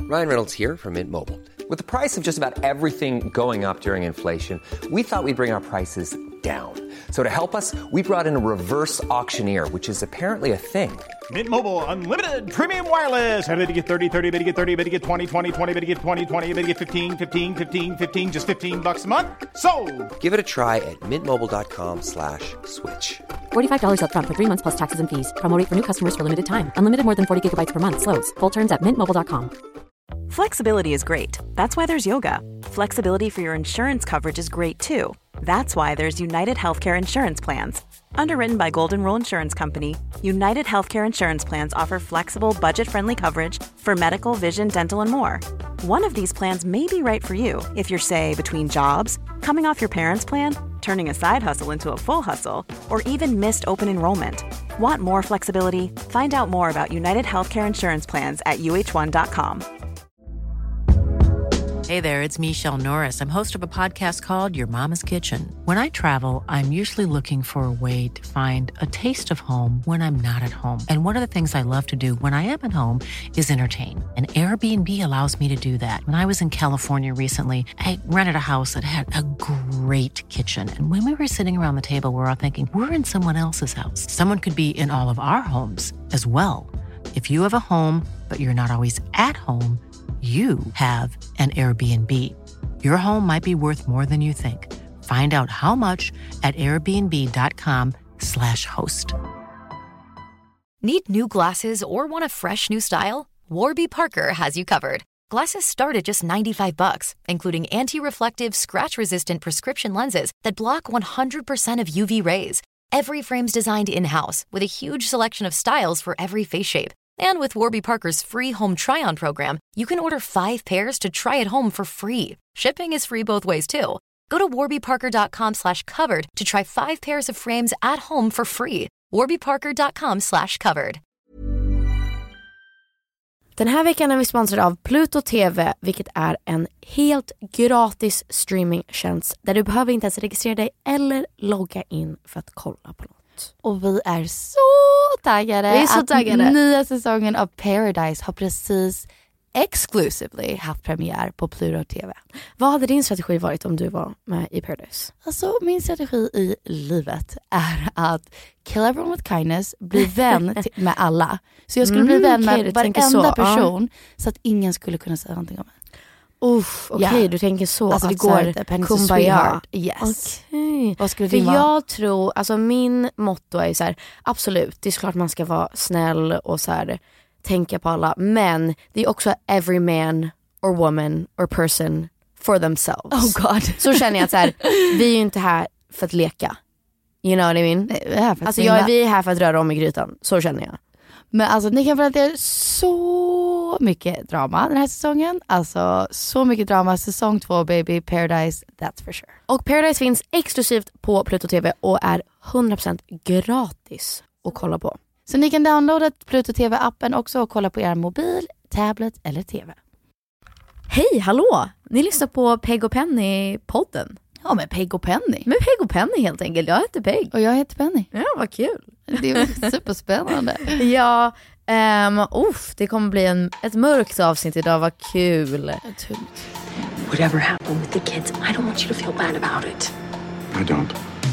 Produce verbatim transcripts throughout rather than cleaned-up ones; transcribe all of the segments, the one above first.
Ryan Reynolds here from Mint Mobile. With the price of just about everything going up during inflation, we thought we'd bring our prices down. So to help us, we brought in a reverse auctioneer, which is apparently a thing. Mint Mobile Unlimited Premium Wireless. How to get thirty, thirty, how to get thirty, how to get twenty, twenty, twenty, how to get twenty, twenty, how to get fifteen, fifteen, fifteen, fifteen, just fifteen bucks a month? Sold! Give it a try at mintmobile.com slash switch. forty-five dollars up front for three months plus taxes and fees. Promo rate for new customers for limited time. Unlimited more than forty gigabytes per month. Slows full terms at mint mobile dot com. Flexibility is great. That's why there's yoga. Flexibility for your insurance coverage is great too. That's why there's United Healthcare Insurance Plans. Underwritten by Golden Rule Insurance Company, United Healthcare Insurance Plans offer flexible, budget-friendly coverage for medical, vision, dental, and more. One of these plans may be right for you if you're, say, between jobs, coming off your parents' plan, turning a side hustle into a full hustle, or even missed open enrollment. Want more flexibility? Find out more about United Healthcare Insurance Plans at U H one dot com. Hey there, it's Michelle Norris. I'm host of a podcast called Your Mama's Kitchen. When I travel, I'm usually looking for a way to find a taste of home when I'm not at home. And one of the things I love to do when I am at home is entertain. And Airbnb allows me to do that. When I was in California recently, I rented a house that had a great kitchen. And when we were sitting around the table, we're all thinking, we're in someone else's house. Someone could be in all of our homes as well. If you have a home, but you're not always at home, you have an Airbnb. Your home might be worth more than you think. Find out how much at airbnb.com slash host. Need new glasses or want a fresh new style? Warby Parker has you covered. Glasses start at just ninety-five bucks, including anti-reflective, scratch-resistant prescription lenses that block one hundred percent of U V rays. Every frame's designed in-house with a huge selection of styles for every face shape. And with Warby Parker's free home try-on program, you can order five pairs to try at home for free. Shipping is free both ways, too. Go to warbyparker.com slash covered to try five pairs of frames at home for free. warbyparker.com slash covered. Den här veckan är vi sponsrade av Pluto T V, vilket är en helt gratis streamingtjänst där du behöver inte ens registrera dig eller logga in för att kolla på något. Och vi är så taggade. Vi är så taggade. Att nya säsongen av Paradise har precis exclusively haft premiär på Pluto T V. Vad hade din strategi varit om du var med i Paradise? Alltså min strategi i livet är att kill everyone with kindness, bli vän till, med alla. Så jag skulle mm, bli vän med okay, varenda så. person ja. Så att ingen skulle kunna säga någonting om mig. Uff, okej, okay, ja. Du tänker så. Alltså det går kumbaya. Yes. Okay. Vad skulle För din vara? jag tror, alltså min motto är så här, absolut, det är klart man ska vara snäll och så här, tänka på alla. Men det är också every man or woman or person for themselves. Oh god. Så känner jag att så här, vi är ju inte här för att leka. You know what I mean? Nej, vi är här för att alltså jag, vi är här för att röra om i grytan. Så känner jag. Men alltså ni kan få att det är så mycket drama den här säsongen. Alltså så mycket drama. Säsong två baby, Paradise, that's for sure. Och Paradise finns exklusivt på Pluto T V och är hundra procent gratis att kolla på. Så ni kan downloada Pluto T V-appen också och kolla på er mobil, tablet eller T V. Hej, hallå! Ni lyssnar på Peg och Penny-podden. Ja, men Peg och Penny. Men Peg och Penny helt enkelt. Jag heter Peg. Och jag heter Penny. Ja, vad kul. Det är superspännande. Ja, um, uff, det kommer bli en, ett mörkt avsnitt idag. Vad kul. Whatever happened with the kids, I don't want you to feel bad about it. I don't.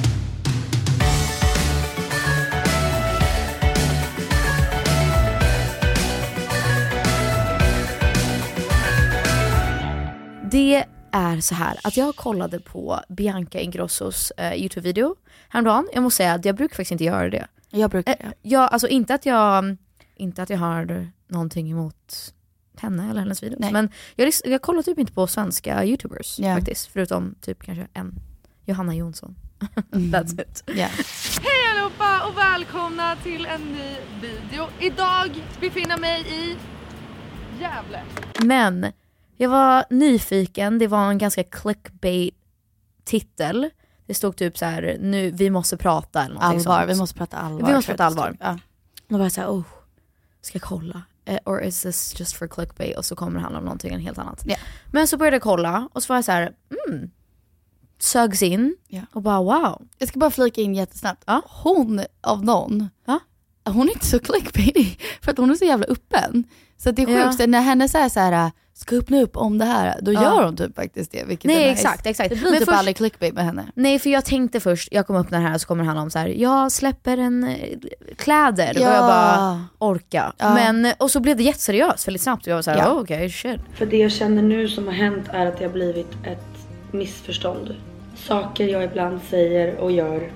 Det är så här att jag kollade på Bianca Ingrossos eh, YouTube-video häromdagen. Jag måste säga att jag brukar faktiskt inte göra det. Jag brukar eh, jag, alltså inte att jag inte att jag har någonting emot henne eller hennes videos. Nej. Men jag, jag kollar typ inte på svenska YouTubers yeah. faktiskt. Förutom typ kanske en Johanna Jonsson. That's it. Yeah. Hej allihopa och välkomna till en ny video. Idag befinner jag mig i Gävle. Men jag var nyfiken. Det var en ganska clickbait titel. Det stod typ så här: nu vi måste prata eller någonting allvar, sånt. vi måste prata allvar. Vi måste prata allvar. Ja. Då var jag så här, oh, ska jag kolla? Uh, or is this just for clickbait? Och så kommer det handla om någonting helt annat. Yeah. Men så började jag kolla och så var jag så här, mm, sögs in yeah. och bara wow. Jag ska bara flika in jättesnabbt. Ja? Hon av någon, ja? Hon är inte så clickbaity för att hon är så jävla öppen. Så det är sjukt, ja. När henne säger så här, ska öppna upp om det här. Då ja. gör hon typ faktiskt det. Vilket Nej är exakt, nice. exakt. Det blir men typ först, aldrig clickbait med henne. Nej för jag tänkte först, jag kommer öppna det här så kommer det handla om så här: jag släpper en kläder. Ja. Och jag bara orka. Ja. Men, och så blev det jätteseriöst väldigt snabbt. Och jag var så här, ja. oh, okej, okay, shit. För det jag känner nu som har hänt är att det har blivit ett missförstånd. Saker jag ibland säger och gör,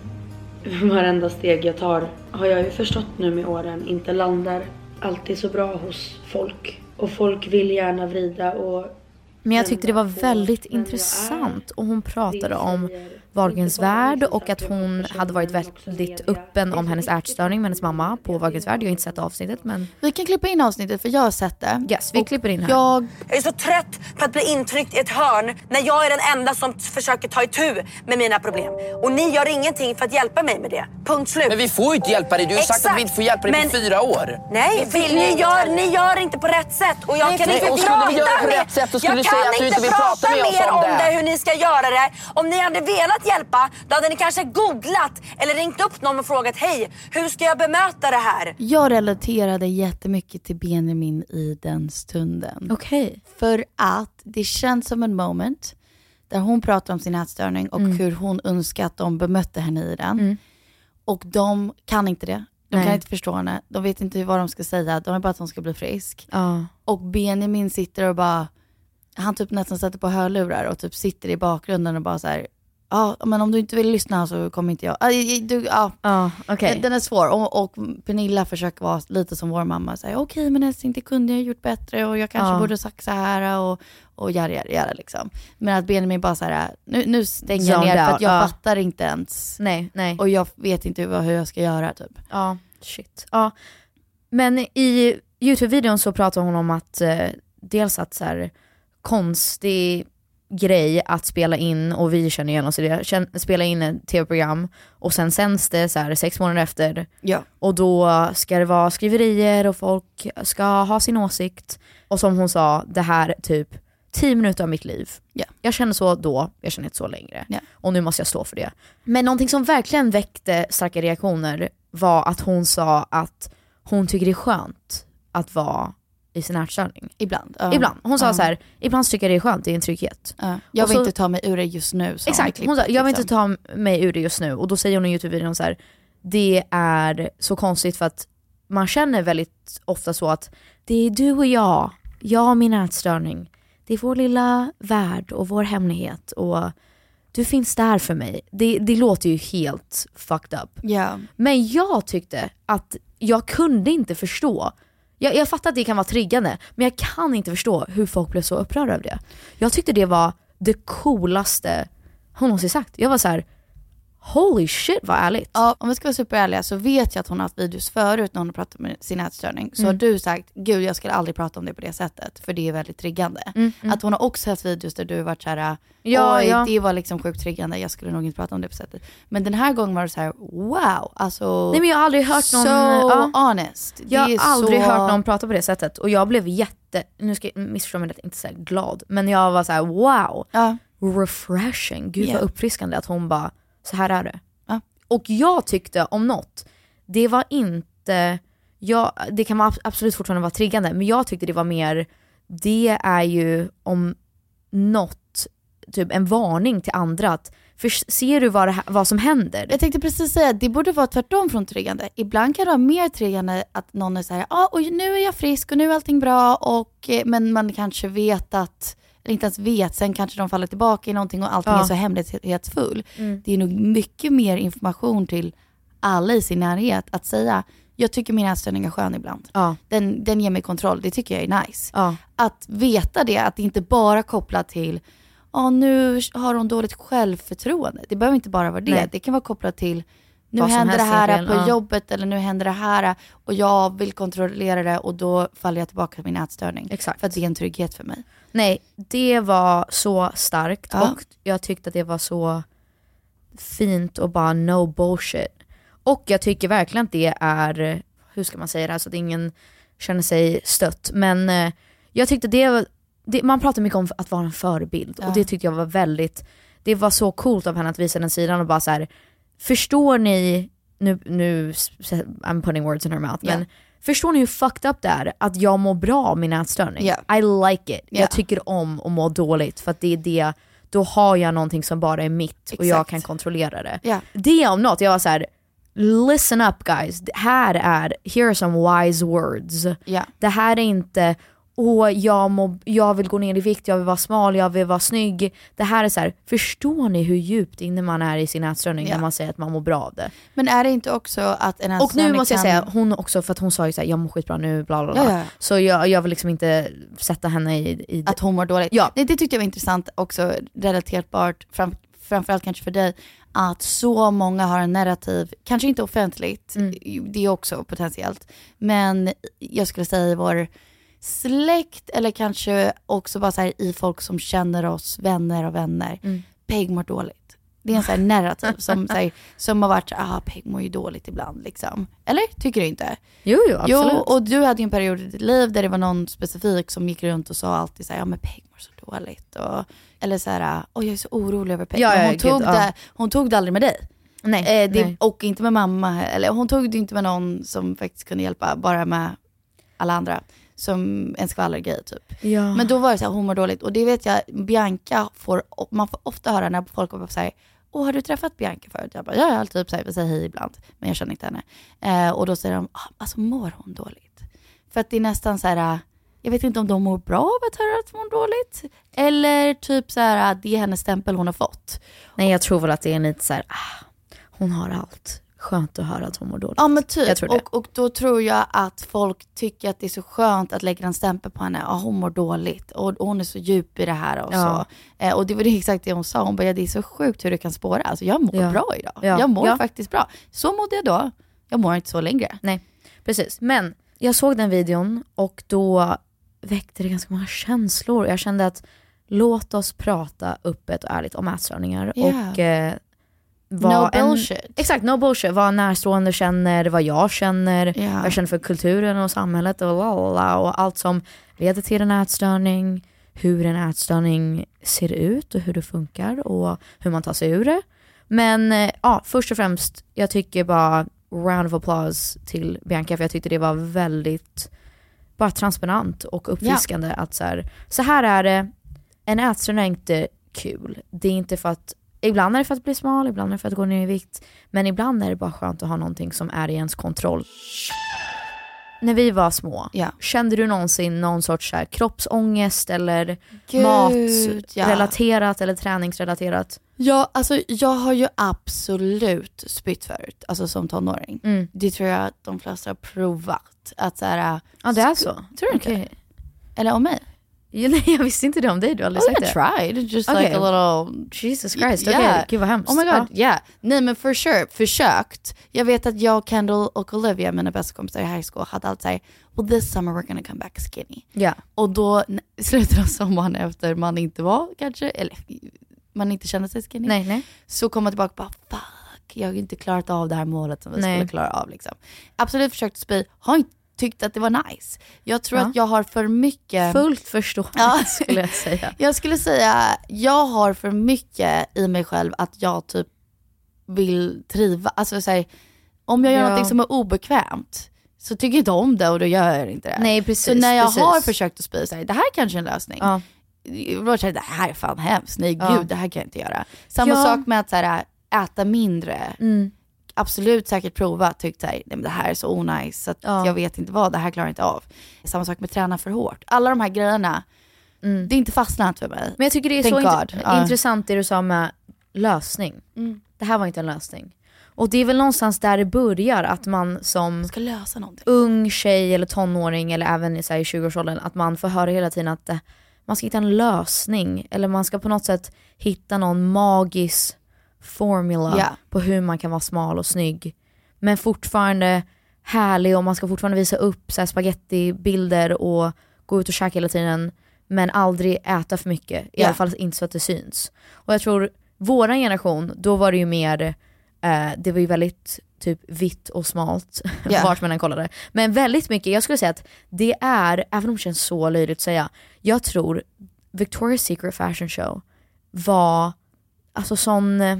varenda steg jag tar, har jag ju förstått nu med åren inte landar alltid så bra hos folk. Och folk vill gärna vrida och... Men jag tyckte det var väldigt intressant och hon pratade om Wahlgrens värld och att hon hade varit väldigt öppen om hennes ätstörning med hennes mamma på Wahlgrens värld. Jag har inte sett avsnittet men... Vi kan klippa in avsnittet för jag har sett det. Yes, vi och klipper in här. Jag... jag är så trött på att bli intryckt i ett hörn när jag är den enda som försöker ta itu med mina problem. Och ni gör ingenting för att hjälpa mig med det. Punkt slut. Men vi får ju inte hjälpa dig. Du har Exakt. sagt att vi inte får hjälpa dig men... på fyra år. Nej, för ni gör, ni gör inte på rätt sätt. Och jag nej, kan nej, inte och prata vi göra på med... rätt sätt, så skulle jag du säga att du inte vill prata med oss mer om om det. det, hur ni ska göra det. Om ni hade velat hjälpa, då hade ni kanske googlat eller ringt upp någon och frågat: hej, hur ska jag bemöta det här? Jag relaterade jättemycket till Benjamin i den stunden. Okej. Okay. För att det känns som en moment där hon pratar om sin ätstörning och mm. hur hon önskar att de bemötte henne i den. Mm. Och de kan inte det. De Nej. kan inte förstå henne. De vet inte vad de ska säga. De är bara att hon ska bli frisk. Uh. Och Benjamin sitter och bara... Han typ nästan sätter på hörlurar och typ sitter i bakgrunden och bara så här... Ja, men om du inte vill lyssna så kommer inte jag... Du, ja, uh, okay. Den är svår. Och, och Pernilla försöker vara lite som vår mamma. Okej, okay, men älskling, det kunde jag gjort bättre. Och jag kanske uh. borde sagt så här. Och, och göra, göra, göra liksom. Men att Benjamin bara så här... Nu, nu stänger jag ner för att jag uh. fattar inte ens. Nej, nej. Och jag vet inte hur jag ska göra typ. Ja, uh, shit. Ja. Uh. Men i YouTube-videon så pratar hon om att... Uh, dels att så här... konstig grej att spela in, och vi känner igen oss i det, spela in ett tv-program och sen sänds det så här sex månader efter ja. och då ska det vara skriverier och folk ska ha sin åsikt, och som hon sa, det här typ tio minuter av mitt liv. Ja. Jag känner så då, jag känner inte så längre ja. och nu måste jag stå för det. Men någonting som verkligen väckte starka reaktioner var att hon sa att hon tycker det är skönt att vara i sin ätstörning. Ibland. Uh, ibland. Hon sa uh. så här, ibland tycker jag det är skönt, det är en trygghet. Uh. Jag vill så, inte ta mig ur det just nu. Exakt, hon sa, jag vill inte ta mig ur det just nu. Och då säger hon i YouTube-videon så här, det är så konstigt för att man känner väldigt ofta så att det är du och jag, jag och min ätstörning. Det är vår lilla värld och vår hemlighet och du finns där för mig. Det, det låter ju helt fucked up. Yeah. Men jag tyckte att jag kunde inte förstå. Jag, jag fattar att det kan vara triggande, men jag kan inte förstå hur folk blev så upprörda av det. Jag tyckte det var det coolaste hon någonsin sagt. Jag var så här: holy shit, vad ärligt. Ja, om vi ska vara superärliga så vet jag att hon har haft videos förut när hon har pratat med sin ätstörning. Så mm. har du sagt, gud jag skulle aldrig prata om det på det sättet. För det är väldigt triggande. Mm, mm. Att hon har också haft videos där du har varit så här: ja, oj, ja. det var liksom sjukt triggande. Jag skulle nog inte prata om det på sättet. Men den här gången var det så här: wow. Alltså, nej men jag har aldrig hört någon... So ja. honest. Jag har aldrig så... hört någon prata på det sättet. Och jag blev jätte... Nu ska jag missförstå mig, inte så här glad. Men jag var så här: wow. Ja. Refreshing. Gud yeah. vad uppfriskande att hon bara, så här är det. Ja. Och jag tyckte om något, det var inte, jag, det kan absolut fortfarande vara triggande, men jag tyckte det var mer, det är ju om något, typ en varning till andra att, för ser du vad, det, vad som händer? Jag tänkte precis säga att det borde vara tvärtom från triggande. Ibland kan det vara mer triggande att någon är så här: ja, och nu är jag frisk och nu är allting bra, och, men man kanske vet att, eller inte ens vet, sen kanske de faller tillbaka i någonting och allting ja. är så hemlighetsfull. Mm. Det är nog mycket mer information till alla i sin närhet att säga: jag tycker min ätstörning är skön ibland. Ja. Den, den ger mig kontroll, det tycker jag är nice. Ja. Att veta det, att det inte bara kopplat till ja, nu har hon dåligt självförtroende. Det behöver inte bara vara det. Nej. Det kan vara kopplat till nu händer det här egentligen. på ja. jobbet, eller nu händer det här och jag vill kontrollera det och då faller jag tillbaka till min ätstörning. Exakt. För att det är en trygghet för mig. Nej, det var så starkt ja. och jag tyckte att det var så fint och bara no bullshit. Och jag tycker verkligen att det är, hur ska man säga det, så att ingen känner sig stött. Men eh, jag tyckte det, det, man pratar mycket om att vara en förebild ja. och det tyckte jag var väldigt, det var så coolt av henne att visa den sidan och bara så här, förstår ni, nu, nu I'm putting words in her mouth, yeah. men förstår ni hur fucked up det är att jag mår bra av min ätstörning? Yeah. I like it. Yeah. Jag tycker om att må dåligt för att det är det, då har jag någonting som bara är mitt. Exakt. Och jag kan kontrollera det. Yeah. Det om något, jag var så här: listen up guys, här är, here are some wise words. Yeah. Det här är inte, åh jag, må, jag vill gå ner i vikt, jag vill vara smal, jag vill vara snygg. Det här är så här, förstår ni hur djupt inne man är i sin ätstörning yeah. när man säger att man mår bra av det? Men är det inte också att en ätstörning Och nu måste jag kan... säga, hon också, för att hon sa ju såhär, jag mår skitbra nu, bla bla bla. Ja, ja. Så jag, jag vill liksom inte sätta henne i... i att hon mår dåligt. Ja. Nej, det tyckte jag var intressant också, relaterbart, fram, framförallt kanske för dig, att så många har en narrativ, kanske inte offentligt, mm. det är också potentiellt, men jag skulle säga i vår släkt, eller kanske också bara så här, i folk som känner oss, vänner och vänner, mm. Peg mår dåligt. Det är en sån här narrativ som, så här, som har varit så ah, Peg mår ju dåligt ibland liksom. Eller? Tycker du inte? Jo, jo, absolut. Jo, och du hade ju en period i ditt liv där det var någon specifik som gick runt och sa alltid så här, ja men Peg mår så dåligt. Och, eller så här, åh jag är så orolig över Peg. Ja, hon, ja, tog gud, det, ja. hon tog det aldrig med dig. Nej, eh, det, nej. Och inte med mamma. Eller hon tog det inte med någon som faktiskt kunde hjälpa, bara med alla andra. Som en skvallergrej typ. Ja. Men då var det så här, hon mår dåligt. Och det vet jag, Bianca får, man får ofta höra när folk kommer säga, åh har du träffat Bianca förut? Jag bara, ja jag har typ så här, vi säger hej ibland. Men jag känner inte henne. Eh, och då säger de, ah, alltså mår hon dåligt? För att det är nästan så här, jag vet inte om de mår bra av att höra att hon mår dåligt. Eller typ så här, det är hennes stämpel hon har fått. Nej, jag tror väl att det är lite så här, ah, hon har allt. Skönt att höra att hon mår dåligt. Ja men typ, jag tror det. Och, och då tror jag att folk tycker att det är så skönt att lägga en stämpel på henne. Ja, hon mår dåligt och, och hon är så djup i det här och ja. så. Eh, och det var det exakt det hon sa. Hon bara, ja, det är så sjukt hur det kan spåra. Alltså jag mår ja. bra idag. Ja. Jag mår ja. faktiskt bra. Så mådde jag då. Jag mår inte så längre. Nej, precis. Men jag såg den videon och då väckte det ganska många känslor. Jag kände att låt oss prata öppet och ärligt om ätstörningar. Yeah. Och eh, vad no en, bullshit. Exakt, no bullshit. Vad närstående känner, vad jag känner, yeah. vad jag känner för kulturen och samhället och, lalala, och allt som leder till en ätstörning, hur en ätstörning ser ut och hur det funkar och hur man tar sig ur det. Men eh, ja, först och främst, jag tycker bara round of applause till Bianca, för jag tyckte det var väldigt bara transparent och uppfriskande yeah. att så här, så här är det, en ätstörning är inte kul. Det är inte för att, ibland är det för att bli smal, ibland är det för att gå ner i vikt, men ibland är det bara skönt att ha någonting som är i ens kontroll. När vi var små, yeah. kände du någonsin någon sorts så här kroppsångest eller Gud, matrelaterat ja. eller träningsrelaterat? Ja, alltså jag har ju absolut spytt förut, alltså som tonåring. Mm. Det tror jag att de flesta har provat. Att så här, ja, det är så. Tror du okay. inte? Eller om mig? Ja, nej, jag visste inte det om dig, du har aldrig oh, sagt I det. tried, just okay. like a little... Jesus Christ, yeah. okej, okay. Gud vad hemskt. Oh my god, ja. ja. Yeah. Nej men for sure, försökt. Jag vet att jag, Kendall och Olivia, mina bästa kompisar i high school, hade alltid sagt, well this summer we're gonna come back skinny. Yeah. Och då slutet av sommaren efter man inte var kanske, eller man inte kände sig skinny. Nej, nej. Så kom man tillbaka och bara, fuck, jag har inte klarat av det här målet som vi nej. skulle klara av liksom. Absolut försökt spy, har inte tyckt att det var nice. Jag tror ja. att jag har för mycket... Fullt förståeligt ja. skulle jag säga. Jag skulle säga, jag har för mycket i mig själv att jag typ vill triva. Alltså så här, om jag gör ja. något som är obekvämt så tycker jag inte om det och då gör jag inte det. Nej, precis. Så när jag precis. har försökt att spy, så här, det här är kanske en lösning. Ja. Då säger det här är fan hemskt. Nej ja. gud, det här kan jag inte göra. Samma ja. sak med att så här, äta mindre. Mm. Absolut säkert prova, tyckt så här, nej men det här är så onajs så att ja. jag vet inte vad, det här klarar jag inte av. Samma sak med träna för hårt. Alla de här grejerna, mm. det är inte fastnat för mig. Men jag tycker det är Thank så God. int- ja. intressant det du sa med lösning. Mm. Det här var inte en lösning. Och det är väl någonstans där det börjar, att man som ska lösa någonting. Ung tjej eller tonåring eller även så här, i tjugoårsåldern, att man får höra hela tiden att eh, man ska hitta en lösning eller man ska på något sätt hitta någon magisk formula yeah. på hur man kan vara smal och snygg men fortfarande härlig, och man ska fortfarande visa upp så här spagettibilder och gå ut och käka hela tiden men aldrig äta för mycket, i yeah. alla fall inte så att det syns. Och jag tror våran generation, då var det ju mer eh, det var ju väldigt typ vitt och smalt yeah. vart man än kollade, men väldigt mycket, jag skulle säga att det är, även om det känns så löjligt att säga, jag tror Victoria's Secret Fashion Show var alltså sån,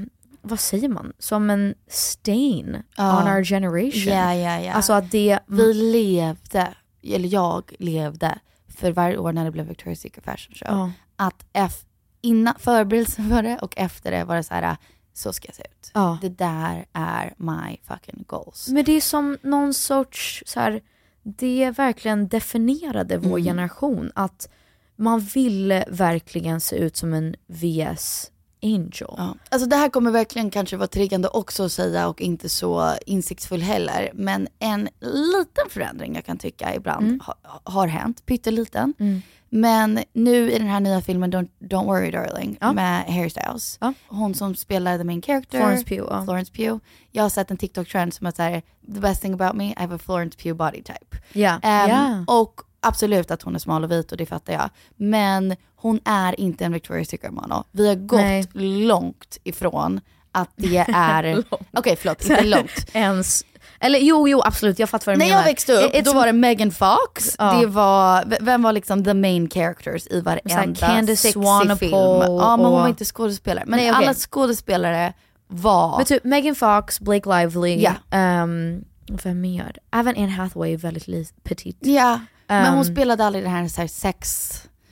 vad säger man? Som en stain ja. on our generation. Ja, ja, ja. Alltså att det... Vi levde, eller jag levde för varje år när det blev Victoria's Secret Fashion Show. Ja. Att F, innan förberedelsen för det och efter det var det så här, så ska jag se ut. Ja. Det där är my fucking goals. Men det är som någon sorts så här, det verkligen definierade vår Mm. generation. Att man ville verkligen se ut som en V S Angel. Ja. Alltså det här kommer verkligen kanske vara triggande också att säga och inte så insiktsfull heller. Men en liten förändring jag kan tycka ibland Mm. ha, har hänt, pytteliten. Mm. Men nu i den här nya filmen Don't, Don't Worry Darling Ja. med Harry Styles. Ja. Hon som spelar the main character. Florence Pugh. Ja. Florence Pugh. Jag har sett en TikTok-trend som att säga the best thing about me, I have a Florence Pugh body type. Ja. Um, Ja. Och absolut att hon är smal och vit och det fattar jag. Men hon är inte en Victoria's Secret model. Vi har gått Nej. långt ifrån att det är... Okej, okay, förlåt, inte långt. Ens... Eller jo, jo, absolut. Jag fattar vad du När menar. jag växte upp, It's... då var det Megan Fox. Ja. Det var, vem var liksom the main characters i varenda Candace sexy Swanepoel film? Ja, men hon och- var inte skådespelare. Men Nej, okej. alla skådespelare var... Men typ Megan Fox, Blake Lively, Ja. um, vem mer? Även Anne Hathaway är väldigt li- petit. Ja, men hon Um, spelade aldrig den här, så här sex...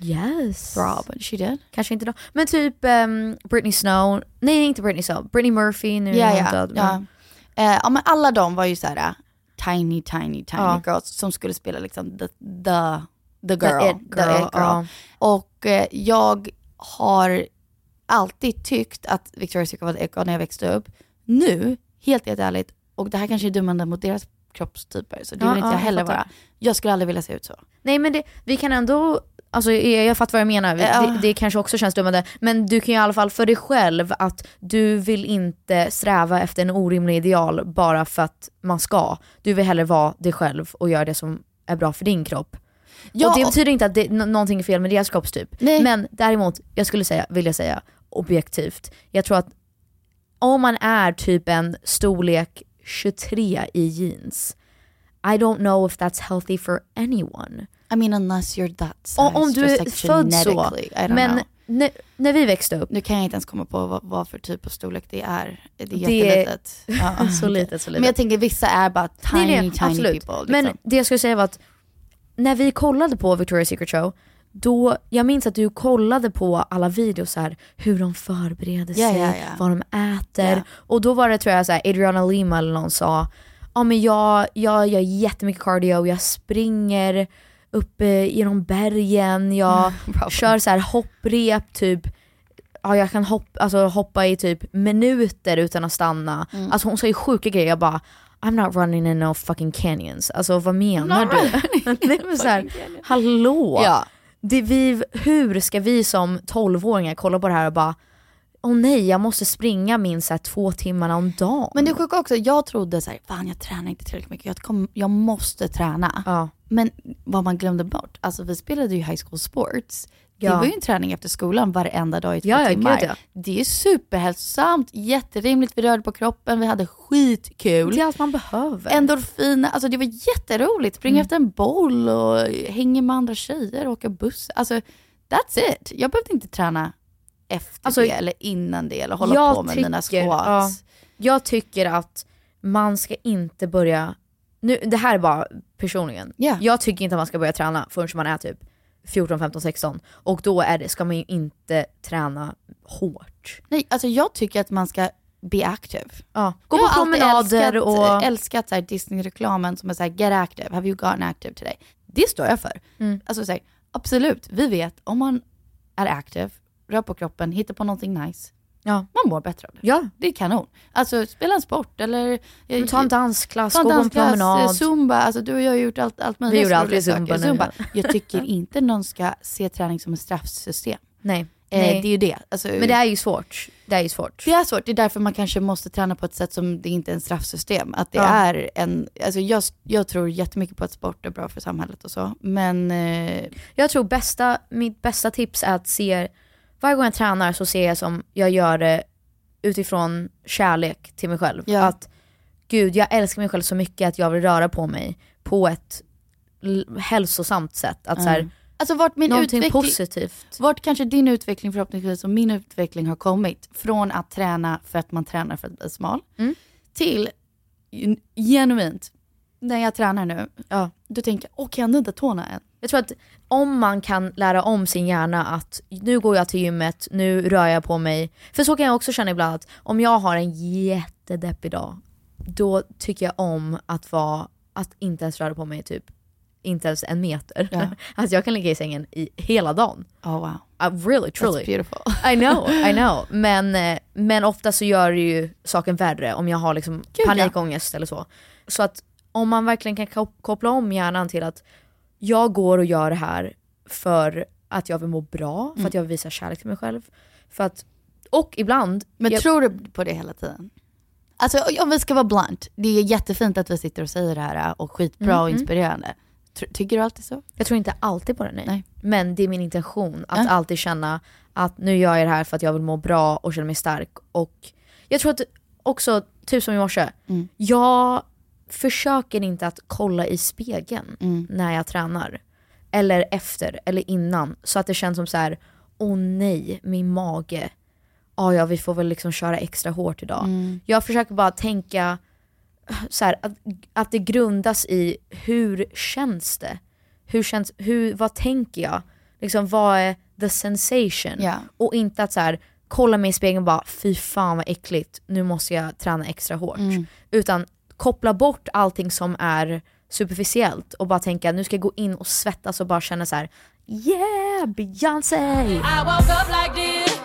Yes. Rob, she did. Kanske inte då. Men typ um, Britney Snow. Nej, inte Britney Snow. Britney Murphy. Nu är Ja, hon ja, död. ja. Eh, ja, men alla de var ju så här uh, tiny, tiny, tiny Ja. girls som skulle spela liksom the, the, the girl. The it girl, The it girl. ja. Och eh, jag har alltid tyckt att Victoria's Secret var the it girl när jag växte upp. Nu, helt, helt ärligt, och det här kanske är dummande mot deras kroppstyper, så det Ja, vill inte ja, jag jag heller fattar. vara. Jag skulle aldrig vilja se ut så. Nej, men det, vi kan ändå... Alltså jag, jag fattar vad jag menar. Ja. Det, det kanske också känns dummande. Men du kan ju i alla fall för dig själv att du vill inte sträva efter en orimlig ideal bara för att man ska. Du vill hellre vara dig själv och göra det som är bra för din kropp. Ja, och det och- betyder inte att det, n- någonting är fel med deras kroppstyp. Nej. Men däremot, jag skulle säga, vill jag säga objektivt. Jag tror att om man är typ en storlek tjugotre i jeans, I don't know if that's healthy for anyone. I mean, unless you're that size. Och om du just är like född så. genetically, I don't Men know. när, när vi växte upp. Nu kan jag inte ens komma på vad, vad för typ av storlek det är. Det är Det är jättelitet. Ja. så litet, så litet. Men jag tänker vissa är bara tiny, Nej, nej, tiny absolut. people. Liksom. Men det jag skulle säga var att när vi kollade på Victoria's Secret Show, då, jag minns att du kollade på alla videos här, hur de förbereder Ja, sig, ja, ja. vad de äter. Ja. Och då var det, tror jag, så här, Adriana Lima eller någon sa, ja men jag, jag gör jättemycket cardio, jag springer uppe genom bergen, jag Bra. kör så här hopprep typ. Ja, jag kan hoppa, alltså, hoppa i typ minuter utan att stanna. Mm. Alltså hon sa ju sjuka grejer, jag bara I'm not running in no fucking canyons. Alltså vad menar du? Nej, men så här, hallå? Ja. Det vi, hur ska vi som tolvåringar kolla på det här och bara åh oh, nej, jag måste springa minst så här, två timmar om dagen. Men det är sjukt också, jag trodde så här, fan jag tränar inte tillräckligt mycket, jag, kom, jag måste träna. Ja. Men vad man glömde bort, alltså vi spelade ju high school sports. Det Ja. var ju en träning efter skolan varenda dag i två Ja, ja, timmar. gud, ja. Det är superhälsosamt, jätterimligt, vi rörde på kroppen, vi hade skitkul. Det är allt man behöver. Endorfiner, alltså det var jätteroligt. Springa Mm. efter en boll och hänga med andra tjejer och åka buss. Alltså that's it. Jag behövde inte träna efter Alltså, det eller innan det eller hålla jag på med tycker, mina ja, squats. jag tycker att man ska inte börja, nu, det här är bara personligen, Ja. jag tycker inte att man ska börja träna förrän man är typ fjorton, femton, sexton och då är det, ska man ju inte träna hårt. Nej, alltså jag tycker att man ska be active. Ja. Gå Jag på har alltid promenader älskat, och... älskat så här Disney-reklamen som är så här, get active, have you gotten active today? Det står jag för. Mm. Alltså så här, absolut, vi vet om man är active, rör på kroppen, hittar på någonting nice, Ja. man mår bättre av det. Ja. Det är kanon. Alltså spela en sport eller Men ta en dansklass, ta en gå på en dansklass, promenad. Zumba, alltså du och jag har gjort allt, allt möjligt. Vi gjorde roliga alltid saker. Zumba nu. Jag tycker inte någon ska se träning som ett straffsystem. Nej. Eh, Nej. det är ju det. Alltså, Men det är ju svårt. Det är ju svårt. det är svårt, det är därför man kanske måste träna på ett sätt som det inte är en straffsystem. Att det Ja. är en, alltså jag, jag tror jättemycket på att sport är bra för samhället och så. Men eh, Jag tror bästa, mitt bästa tips är att se, varje gång jag tränar så ser jag som jag gör det utifrån kärlek till mig själv. Ja. Att gud, jag älskar mig själv så mycket att jag vill röra på mig på ett l- hälsosamt sätt. Att så här, Alltså vart min någonting utveckling, positivt. Vart kanske din utveckling förhoppningsvis och min utveckling har kommit. Från att träna för att man tränar för att bli smal. Mm. Till genuint. När jag tränar nu. Ja. Du tänker, åh kan jag nudda tårna än? Jag tror att om man kan lära om sin hjärna att nu går jag till gymmet, nu rör jag på mig. För så kan jag också känna ibland att om jag har en jättedeppig dag, då tycker jag om att vara, att inte ens röra på mig typ inte ens en meter. Yeah. Alltså jag kan ligga i sängen i hela dagen. Oh wow. Uh, really, truly. That's beautiful. I know, I know. Men, men ofta så gör det ju saken värre om jag har liksom Gud, panikångest ja. eller så. Så att om man verkligen kan koppla om hjärnan till att jag går och gör det här för att jag vill må bra, för mm. att jag vill visa kärlek till mig själv. För att, och ibland... Men jag, tror du på det hela tiden? Alltså om vi ska vara blunt, det är jättefint att vi sitter och säger det här och skitbra mm, och inspirerande. Ty- tycker du alltid så? Jag tror inte alltid på det, nej. nej. Men det är min intention att ja. alltid känna att nu gör jag det här för att jag vill må bra och känna mig stark. Och jag tror att också, typ som i morse, mm. jag försöker inte att kolla i spegeln mm. när jag tränar. Eller efter, eller innan. Så att det känns som så här, åh nej, min mage. Ja, ja, vi får väl liksom köra extra hårt idag. Mm. Jag försöker bara tänka så här, att, att det grundas i hur känns det? Hur känns, hur, vad tänker jag? Liksom, vad är the sensation? Yeah. Och inte att så här, kolla mig i spegeln och bara, fy fan vad äckligt. Nu måste jag träna extra hårt. Mm. Utan koppla bort allting som är superficiellt och bara tänka, nu ska jag gå in och svettas och bara känna så här, yeah, Beyoncé. I woke up like this.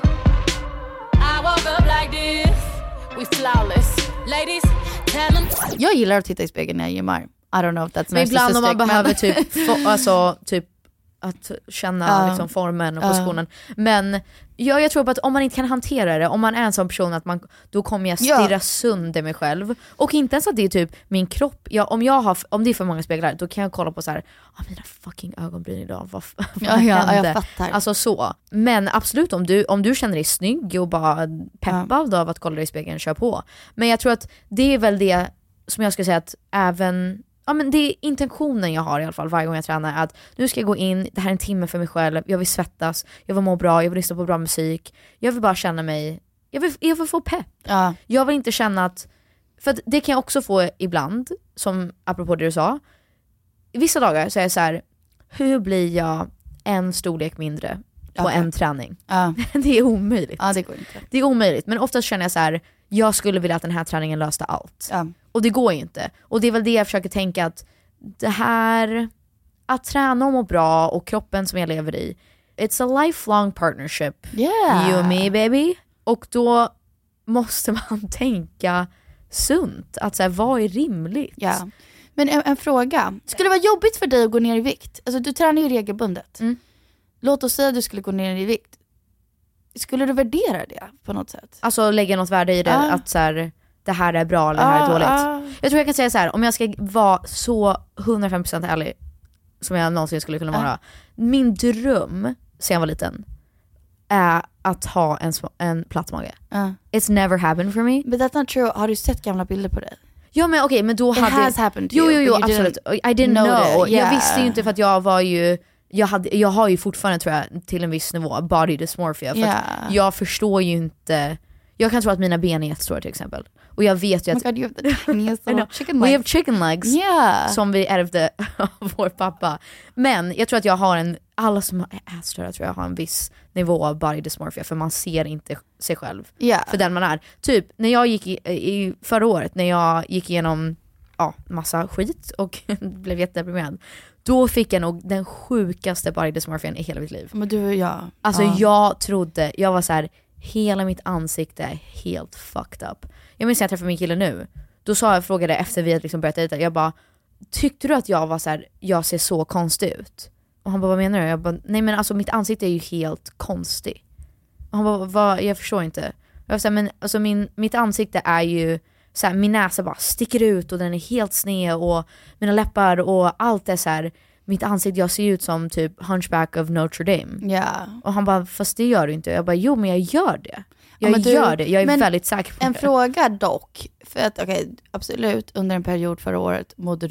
I woke up like this. We flawless. Ladies, tell them. Jag gillar att titta i spegeln när jag gymmar. I don't know if that's men ibland om man behöver typ, få, alltså, typ att känna uh, liksom formen och positionen. Uh. Men ja, jag tror på att om man inte kan hantera det, om man är en sån person att man, då kommer jag stirra ja. sönder mig själv. Och inte ens att det är typ min kropp. Ja, om, jag har, om det är för många speglar, då kan jag kolla på så här, ah, mina fucking ögonbryn idag. Vad, vad ja, ja, hände? Jag fattar. Alltså så. Men absolut, om du, om du känner dig snygg och bara peppad ja. av att kolla dig i spegeln, kör på. Men jag tror att det är väl det som jag ska säga att även... Ja, men det är intentionen jag har i alla fall varje gång jag tränar, att nu ska jag gå in, det här är en timme för mig själv, jag vill svettas, jag vill må bra, jag vill lyssna på bra musik, jag vill bara känna mig, jag vill, jag vill få pepp. Ja. Jag vill inte känna att, för att det kan jag också få ibland, som apropå det du sa, vissa dagar så är jag så här, hur blir jag en storlek mindre på okay. en träning? Ja. Det är omöjligt. Ja, det går inte. Det är omöjligt, men oftast känner jag så här, jag skulle vilja att den här träningen löste allt. Ja. Och det går ju inte. Och det är väl det jag försöker tänka, att det här, att träna och må bra och kroppen som jag lever i, it's a lifelong partnership. Yeah. You and me baby. Och då måste man tänka sunt. Att så här, vad är rimligt? Ja. Men en, en fråga. Skulle det vara jobbigt för dig att gå ner i vikt? Alltså du tränar ju regelbundet. Mm. Låt oss säga att du skulle gå ner i vikt. Skulle du värdera det på något sätt? Alltså lägga något värde i det, ah. att så här, det här är bra eller det här är dåligt. Ah. Jag tror jag kan säga så här, om jag ska vara så hundrafem procent ärlig som jag någonsin skulle kunna vara. Ah. Min dröm, sen jag var liten, är att ha en, en platt mage. Ah. It's never happened for me. But that's not true. Har du sett gamla bilder på dig? Ja men okej, okay, men då It hade... It has happened to jo, you. Jo, jo, absolut. I didn't know. know. Yeah. Jag visste ju inte för att jag var ju... Jag, hade, jag har ju fortfarande, tror jag, till en viss nivå body dysmorphia. För yeah. att jag förstår ju inte... Jag kan tro att mina ben är jättestora till exempel. Och jag vet ju att... Oh my God, you have the tiniest chicken legs. We have chicken legs. Yeah. Som vi ärvde av vår pappa. Men jag tror att jag har en... Alla som är ätstörda tror jag har en viss nivå av body dysmorphia. För man ser inte sig själv yeah. för den man är. Typ, när jag gick i, i förra året, när jag gick igenom ja, massa skit och blev jättedeprimerad. Då fick jag nog den sjukaste body dysmorphian i hela mitt liv. Men du, ja. Alltså ja. jag trodde, jag var så här, hela mitt ansikte är helt fucked up. Jag minns när jag träffade min kille nu. Då sa jag, frågade efter vi hade liksom börjat dejta, jag bara, tyckte du att jag var så här, jag ser så konstig ut? Och han bara, vad menar du? Jag bara, nej men alltså mitt ansikte är ju helt konstig. Och han bara, vad, jag förstår inte. Jag var så här, men alltså min, mitt ansikte är ju så här, min näsa bara sticker ut och den är helt sned och mina läppar och allt är så här, mitt ansikte, jag ser ut som typ Hunchback of Notre Dame. Yeah. Och han bara, fast det gör du inte. Jag bara, jo men jag gör det. Jag ja, du, gör det, jag är väldigt säker på en det. En fråga dock, för att okej, okay, absolut, under en period förra året mådde du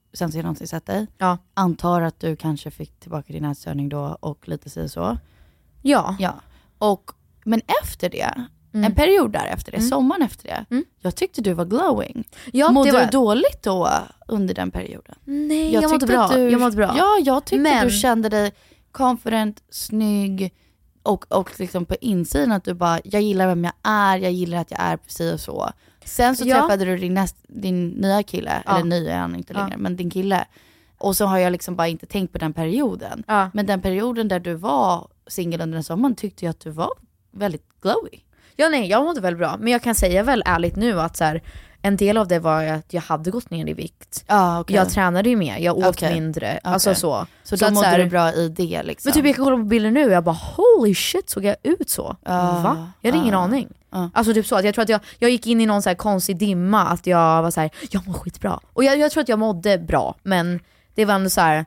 sen så jag någonsin sett dig. Ja. Antar att du kanske fick tillbaka din ätstörning då och lite så så. Ja. Ja. Och, men efter det, mm. en period där efter det, mm. sommaren efter det, mm. jag tyckte du var glowing. Ja, mådde det var... du dåligt då under den perioden? Nej, jag, jag mådde bra. Du, jag mådde bra. Ja, jag tyckte men... du kände dig confident, snygg och, och liksom på insidan att du bara, jag gillar vem jag är, jag gillar att jag är precis och så. Sen så ja. träffade du din, näst, din nya kille, ja. eller nya är han inte längre, ja. men din kille. Och så har jag liksom bara inte tänkt på den perioden. Ja. Men den perioden där du var singel under den sommaren tyckte jag att du var väldigt glowy. Ja nej, jag mådde väl bra. Men jag kan säga väl ärligt nu att så här, en del av det var att jag hade gått ner i vikt. Ah, okay. Jag tränade ju mer, jag åt okay. mindre. Okay. Alltså så. Så, så då mådde så här, du bra i det liksom. Men typ jag kan kolla på bilder nu och jag bara holy shit, såg jag ut så? Ah, Va? Jag hade ah, ingen aning. Ah. Alltså typ så att jag tror att jag, jag gick in i någon så här konstig dimma att jag var så här, jag mår skitbra. Och jag, jag tror att jag mådde bra, men det var ändå så här.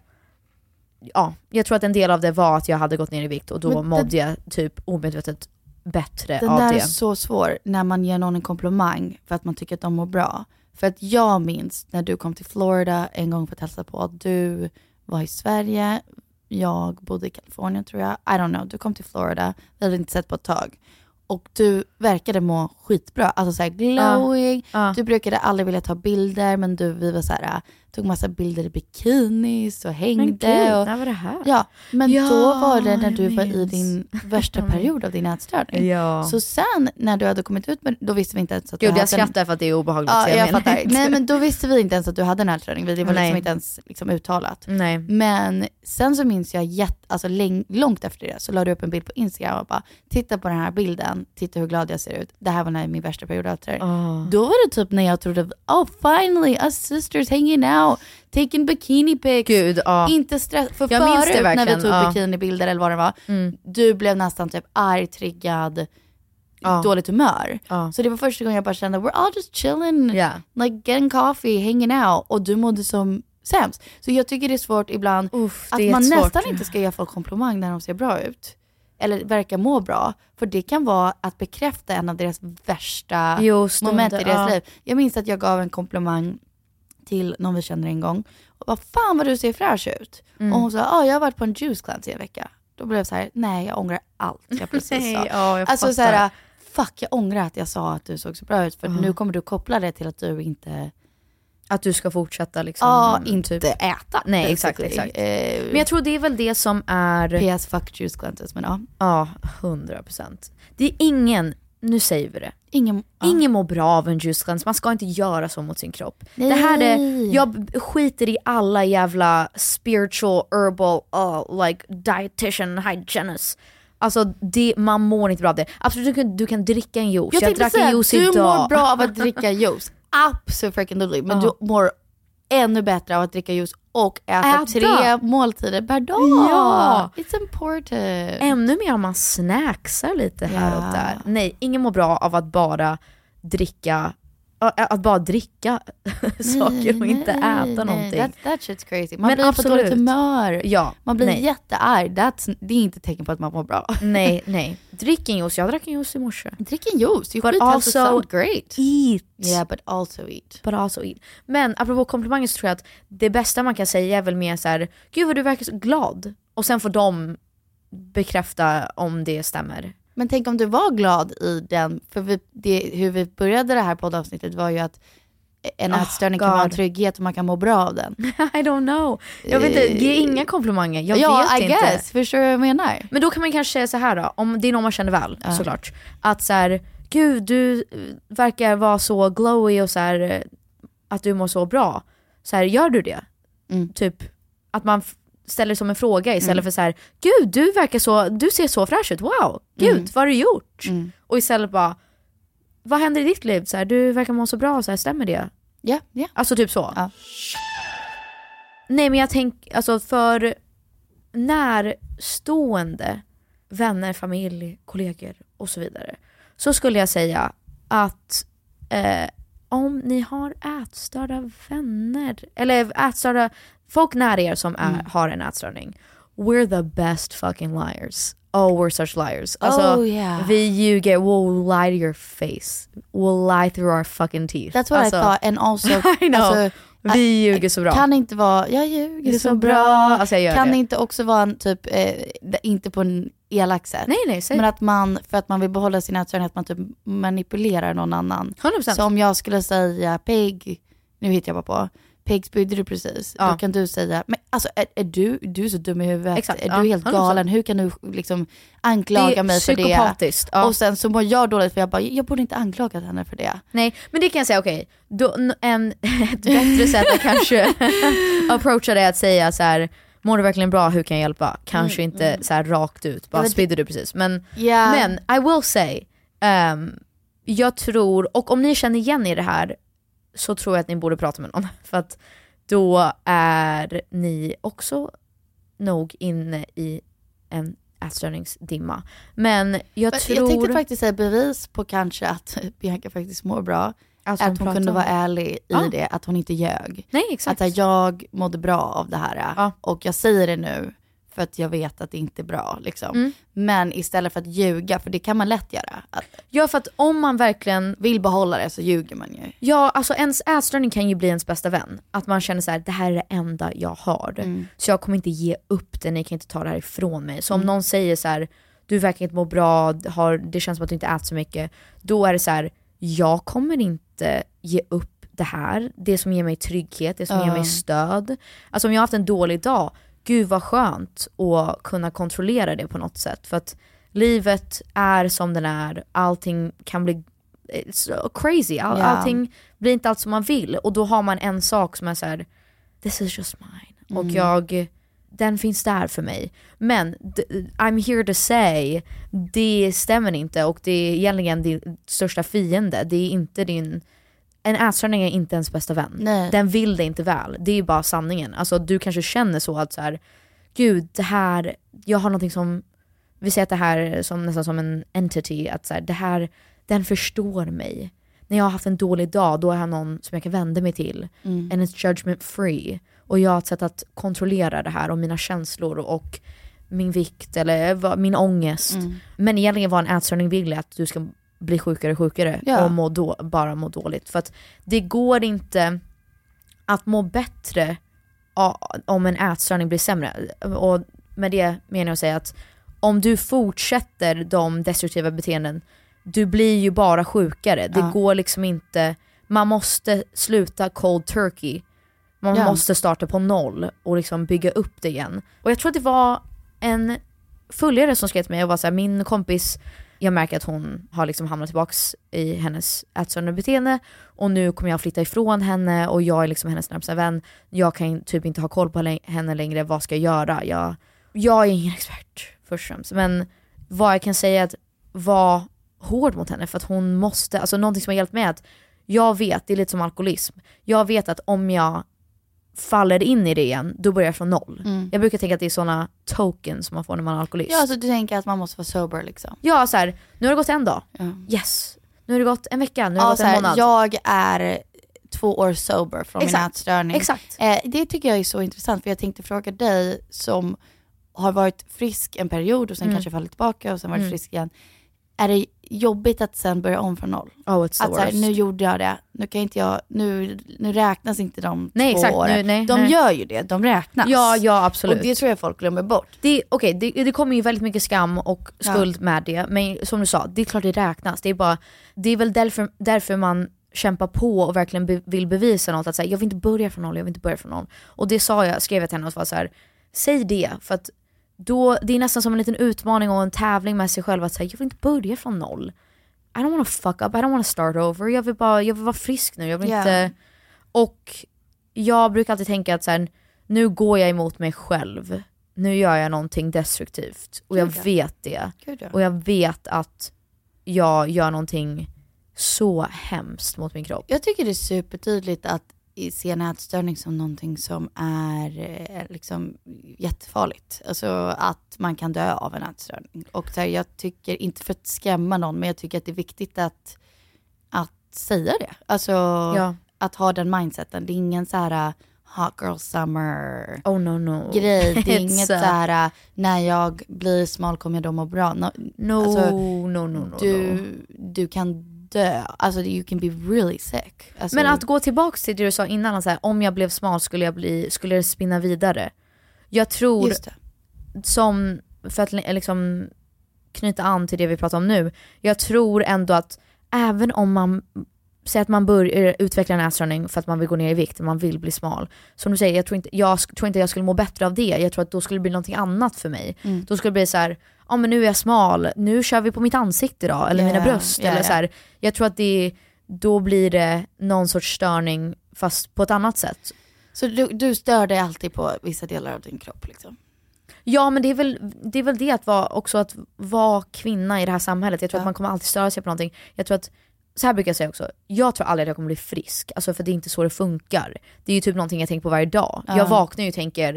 Ja, jag tror att en del av det var att jag hade gått ner i vikt och då men mådde det, jag typ omedvetet bättre den av det. Den där är så svår när man ger någon en komplimang för att man tycker att de mår bra. För att jag minns när du kom till Florida en gång för att hälsa på. Du var i Sverige, jag bodde i Kalifornien tror jag. I don't know, du kom till Florida, vi hade inte sett på ett tag. Och du verkade må skitbra, alltså såhär glowing. Uh, uh. Du brukade aldrig vilja ta bilder, men du, vi var såhär, tog massa bilder i bikinis och hängde. Men gud, och, när var det här? Ja, men ja, då var det när du var i din värsta period av din ätstörning. Ja. Så sen när du hade kommit ut, med, då visste vi inte ens att gud, du hade... jag skrattar en... för att det är obehagligt. Ja, jag, jag fattar. Inte. Nej, men då visste vi inte ens att du hade en ätstörning. Det var Nej. liksom inte ens liksom uttalat. Nej. Men sen så minns jag jätt, alltså läng, långt efter det så la du upp en bild på Instagram och bara, titta på den här bilden, titta hur glad jag ser ut. Det här var när min värsta period av ätstörning. Oh. Då var det typ när jag trodde, oh finally, us sisters hanging out. Taking bikini pics. Gud, ja. Inte stress. För jag förut minns det verkligen. När vi tog ja. bikinibilder eller vad det var. Mm. Du blev nästan typ arg, triggad, ja. dåligt humör. Ja. Så det var första gången jag bara kände, we're all just chilling. Yeah. Like getting coffee, hanging out. Och du mådde som sämst. Så jag tycker det är svårt ibland Uff, att man nästan inte ska ge folk komplimang när de ser bra ut. Eller verkar må bra. För det kan vara att bekräfta en av deras värsta jo, moment i deras ja. liv. Jag minns att jag gav en komplimang till någon vi känner en gång. Och bara, fan vad du ser fräsch ut. Mm. Och hon sa, ja ah, jag har varit på en juice cleanse i en vecka. Då blev jag så här, nej jag ångrar allt jag precis nej, sa. Ja, jag alltså så här, fuck jag ångrar att jag sa att du såg så bra ut. För uh. nu kommer du koppla det till att du inte... Att du ska fortsätta liksom... Ja, inte typ äta. Nej, exakt, exakt. Eh, men jag tror det är väl det som är... P S fuck juice cleanses, men ja. Ja, hundra procent. Det är ingen... Nu säger vi det. Ingen, ja. Ingen mår bra av en juice cleanse. Man ska inte göra så mot sin kropp. Nej. Det här är, jag skiter i alla jävla spiritual, herbal, uh, like dietitian, hygienist. Alltså det, man mår inte bra av det. Absolut, du kan, du kan dricka en juice. Jag, jag drack en juice idag. Du mår bra av att dricka juice. Absolut, men uh. du mår ännu bättre av att dricka juice och äta, äta. tre måltider per dag. Ja. It's important. Ännu mer om man snacksar lite här ja. och där. Nej, ingen mår bra av att bara dricka att bara dricka saker och inte äta nej, någonting. That, that shit's crazy. Man men blir absolut. På dåligt humör. Ja, man blir nej. jättearg. That's, det är inte tecken på att man mår bra. Nej, nej. Drick en juice. Jag drack en juice i morse. Drick en juice. Det är skithälsosamt. Great. Eat. Yeah, but also eat. But also eat. Men apropå komplimanger så tror jag att det bästa man kan säga är väl mer så här: gud vad du verkar så glad. Och sen får de bekräfta om det stämmer. Men tänk om du var glad i den, för vi, det, hur vi började det här poddavsnittet var ju att en ätstörning oh, kan vara en trygghet och man kan må bra av den. I don't know. Jag vet inte, ge inga komplimanger. Jag ja, vet I inte. Guess. Förstår du vad jag menar? Men då kan man kanske säga så här då, om det är någon man känner väl, uh. såklart. Att så här, gud du verkar vara så glowy och så här, att du mår så bra. Så här, gör du det? Mm. Typ, att man ställer som en fråga istället mm. för så här, gud du verkar så, du ser så fräsch ut, wow, gud mm. vad har du gjort? Mm. Och istället bara, vad händer i ditt liv? Så här, du verkar må så bra, så här, stämmer det? Ja, yeah, ja. Yeah. Alltså typ så. Ja. Nej men jag tänker, alltså för närstående vänner, familj, kollegor och så vidare, så skulle jag säga att eh, om ni har ätstörda vänner eller ätstörda folk nära er som är, mm. har en ätstörning, we're the best fucking liars. oh we're such liars. Alltså oh, yeah. vi ljuger, we'll lie to your face. We'll lie through our fucking teeth. That's what alltså, I thought and also I know. Alltså, vi ljuger så bra. Kan inte vara, jag ljuger det är så, så bra. bra. Alltså, jag gör kan det. det inte också vara en typ, eh, inte på en elak sätt. Nej, nej, säg. Men att man, för att man vill behålla sin ätstörning, att man typ manipulerar någon annan. hundra procent. Så om jag skulle säga Peg, nu hittar jag bara på, Peg spydde du precis. Ja. Då kan du säga, men alltså är, är du, du är så dum i huvudet. Exakt, är ja, du helt galen? Hur kan du liksom anklaga mig för det? Psykopatiskt. Ja. Och sen så mår jag dåligt för jag bara, jag borde inte anklaga henne för det. Nej, men det kan jag säga, okej. Okay. En, ett bättre sätt att kanske approacha det är att säga så här: mår du verkligen bra, hur kan jag hjälpa? Kanske mm, inte mm. så här rakt ut, bara spydde du precis. Men, yeah. men I will say, um, jag tror, och om ni känner igen i det här, så tror jag att ni borde prata med någon. För att då är ni också nog inne i en ätstörningsdimma. Men jag Men tror... Jag tänkte faktiskt säga bevis på kanske att Bianca faktiskt mår bra. Alltså att hon, hon kunde vara ärlig i ja. det, att hon inte ljög. Nej, exakt. Att jag mådde bra av det här. Ja. Och jag säger det nu för att jag vet att det inte är bra. Liksom. Mm. Men istället för att ljuga, för det kan man lätt göra. Att ja, för att om man verkligen vill behålla det så ljuger man ju. Ja, alltså ens ätstörning kan ju bli ens bästa vän. Att man känner så här: det här är det enda jag har. Mm. Så jag kommer inte ge upp det, ni kan inte ta det här ifrån mig. Så om mm. någon säger så här: du verkar inte må bra, har, det känns som att du inte äter så mycket. Då är det så här: jag kommer inte ge upp det här. Det som ger mig trygghet, det som uh. ger mig stöd. Alltså om jag har haft en dålig dag, gud vad skönt att kunna kontrollera det på något sätt. För att livet är som den är. Allting kan bli so crazy. All, yeah. Allting blir inte allt som man vill. Och då har man en sak som är så här: this is just mine. Mm. Och jag, den finns där för mig. Men I'm here to say, det stämmer inte. Och det är egentligen din största fiende. Det är inte din... En ätstörning är inte ens bästa vän. Nej. Den vill det inte väl. Det är bara sanningen. Alltså du kanske känner så att så här: gud, det här, jag har någonting som, vi säger att det här som nästan som en entity, att så här, det här, den förstår mig. När jag har haft en dålig dag, då är jag någon som jag kan vända mig till. Mm. And it's judgment free. Och jag har ett sätt att kontrollera det här och mina känslor och min vikt eller min ångest. Mm. Men egentligen var en ätstörning vill att du ska bli sjukare och sjukare ja. och må då, bara må dåligt. För att det går inte att må bättre om en ätstörning blir sämre. Och med det menar jag att säga att om du fortsätter de destruktiva beteenden, du blir ju bara sjukare. Det ja. går liksom inte, man måste sluta cold turkey. Man ja. måste starta på noll och liksom bygga upp det igen. Och jag tror att det var en följare som skrev till mig och var så här: min kompis, jag märker att hon har liksom hamnat tillbaks i hennes ätstörande beteende och nu kommer jag flytta ifrån henne och jag är liksom hennes närmsta vän. Jag kan typ inte ha koll på henne längre. Vad ska jag göra? Jag, jag är ingen expert först och främst. Men vad jag kan säga är att vara hård mot henne, för att hon måste, alltså någonting som har hjälpt mig är att jag vet, det är lite som alkoholism. Jag vet att om jag faller in i det igen, då börjar jag från noll. Mm. Jag brukar tänka att det är såna tokens som man får när man är alkoholist. Ja, så du tänker att man måste vara sober liksom. Ja, så här, nu har det gått en dag. Ja. Yes. Nu har det gått en vecka, nu har ja, det gått en här, månad. Jag är två år sober från Exakt. min ätstörning. Exakt. Eh, det tycker jag är så intressant, för jag tänkte fråga dig som har varit frisk en period och sen Mm. kanske fallit tillbaka och sen varit Mm. frisk igen. Är det jobbigt att sen börja om från noll? Oh, it's the att så här, worst. nu gjorde jag det, nu kan inte jag, nu, nu räknas inte de nej, två exakt. åren. Nu, nej, de nej. gör ju det, de räknas. Ja, ja, absolut. Och det tror jag folk glömmer bort. Det, okay, det, det kommer ju väldigt mycket skam och skuld Ja. med det. Men som du sa, det är klart det räknas. Det är, bara, det är väl därför, därför man kämpar på och verkligen be, vill bevisa något. Att säga, jag vill inte börja från noll, jag vill inte börja från noll. Och det sa jag, skrev jag till henne och var så här: säg det. För att då, det är nästan som en liten utmaning och en tävling med sig själv. Att säga, jag vill inte börja från noll. I don't want to fuck up, I don't want to start over. Jag vill bara, jag vill vara frisk nu. Jag vill Yeah. inte... Och jag brukar alltid tänka att så här, nu går jag emot mig själv. Nu gör jag någonting destruktivt. Och jag Gud, ja. vet det. Gud, ja. Och jag vet att jag gör någonting så hemskt mot min kropp. Jag tycker det är supertydligt att se en ätstörning som någonting som är eh, liksom jättefarligt. Alltså att man kan dö av en ätstörning. Och så här, jag tycker, inte för att skrämma någon, men jag tycker att det är viktigt att, att säga det. Alltså Ja. att ha den mindseten. Det är ingen så här, hot girl summer oh, no, no. grej. Det är inget så här, när jag blir smal kommer jag då må bra. No, no, alltså, no, no, no. Du, du kan dö. Alltså you can be really sick. Alltså, men att gå tillbaka till det du sa innan, så här, om jag blev smal skulle jag bli, skulle det spinna vidare. Jag tror, som för att liksom knyta an till det vi pratar om nu, jag tror ändå att även om man säger att man börjar utveckla en ätstörning för att man vill gå ner i vikt, man vill bli smal. Som du säger, jag tror inte jag tror inte jag skulle må bättre av det. Jag tror att då skulle det bli någonting annat för mig. Mm. Då skulle det bli så här, ja men nu är jag smal, nu kör vi på mitt ansikte då, eller yeah, mina bröst yeah, eller så här. Jag tror att det då blir det någon sorts störning fast på ett annat sätt. Så du, du stör dig alltid på vissa delar av din kropp liksom? Ja, men det är väl det, är väl det att vara, också att vara kvinna i det här samhället. Jag tror ja. att man kommer alltid störa sig på någonting. Jag tror att, så här brukar jag säga också, jag tror aldrig att jag kommer bli frisk. Alltså för det är inte så det funkar. Det är ju typ någonting jag tänker på varje dag. Ja. Jag vaknar ju och tänker,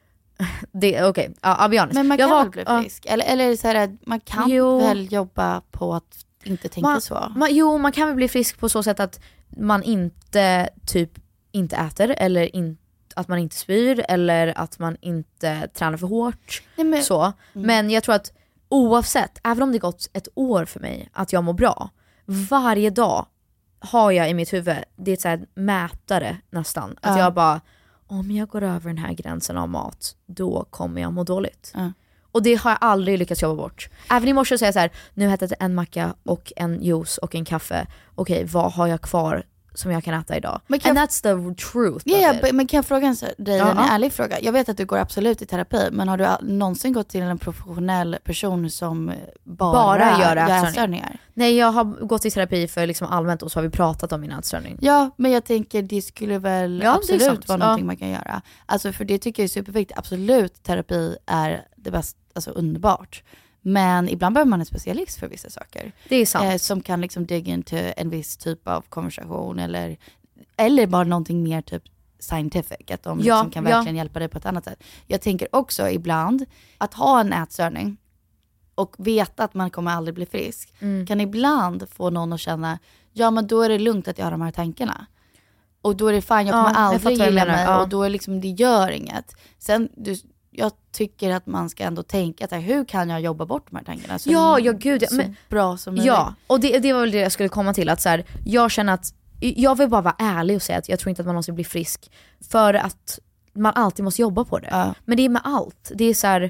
okej, okay, I'll be honest. Men man jag kan vak- väl bli frisk? Ja. Eller, eller så här, man kan jo. väl jobba på att inte tänka man, så? Man, jo, man kan väl bli frisk på så sätt att man inte typ inte äter eller inte att man inte spyr eller att man inte tränar för hårt. Nej, men, så. Mm. men jag tror att oavsett, även om det gått ett år för mig att jag mår bra, varje dag har jag i mitt huvud, det är ett så här mätare nästan, att uh. jag bara, om jag går över den här gränsen av mat, då kommer jag må dåligt. Uh. Och det har jag aldrig lyckats jobba bort. Även i morse säger jag så här, nu äter jag en macka och en juice och en kaffe. Okej, okay, vad har jag kvar som jag kan äta idag? Men kan And that's the truth. Ja, yeah, men kan jag fråga dig en uh-huh. ärlig fråga? Jag vet att du går absolut i terapi, men har du någonsin gått till en professionell person som bara, bara gör ätstörningar? Nej, jag har gått i terapi för liksom allmänt och så har vi pratat om min ätstörning. Ja, men jag tänker det skulle väl ja, absolut vara någonting ja. man kan göra. Alltså för det tycker jag är superviktigt. Absolut, terapi är det bästa, alltså underbart. Men ibland behöver man en specialist för vissa saker. Det är sant. Eh, som kan liksom dig into en viss typ av konversation. Eller, eller bara någonting mer typ scientific. Att de ja, liksom kan verkligen ja. hjälpa dig på ett annat sätt. Jag tänker också ibland att ha en ätstörning och veta att man kommer aldrig bli frisk. Mm. Kan ibland få någon att känna, ja men då är det lugnt att jag har de här tankarna. Och då är det fan, jag kommer ja, aldrig jag gilla mig. Ja. Och då är liksom, det gör inget. Sen, du... Jag tycker att man ska ändå tänka att hur kan jag jobba bort de här tankarna så, ja, ja, gud, ja, så men, bra som möjligt. Ja, och det, det var väl det jag skulle komma till. Att så här, jag känner att jag vill bara vara ärlig och säga att jag tror inte att man måste bli frisk. För att man alltid måste jobba på det. Ja. Men det är med allt. Det är så här,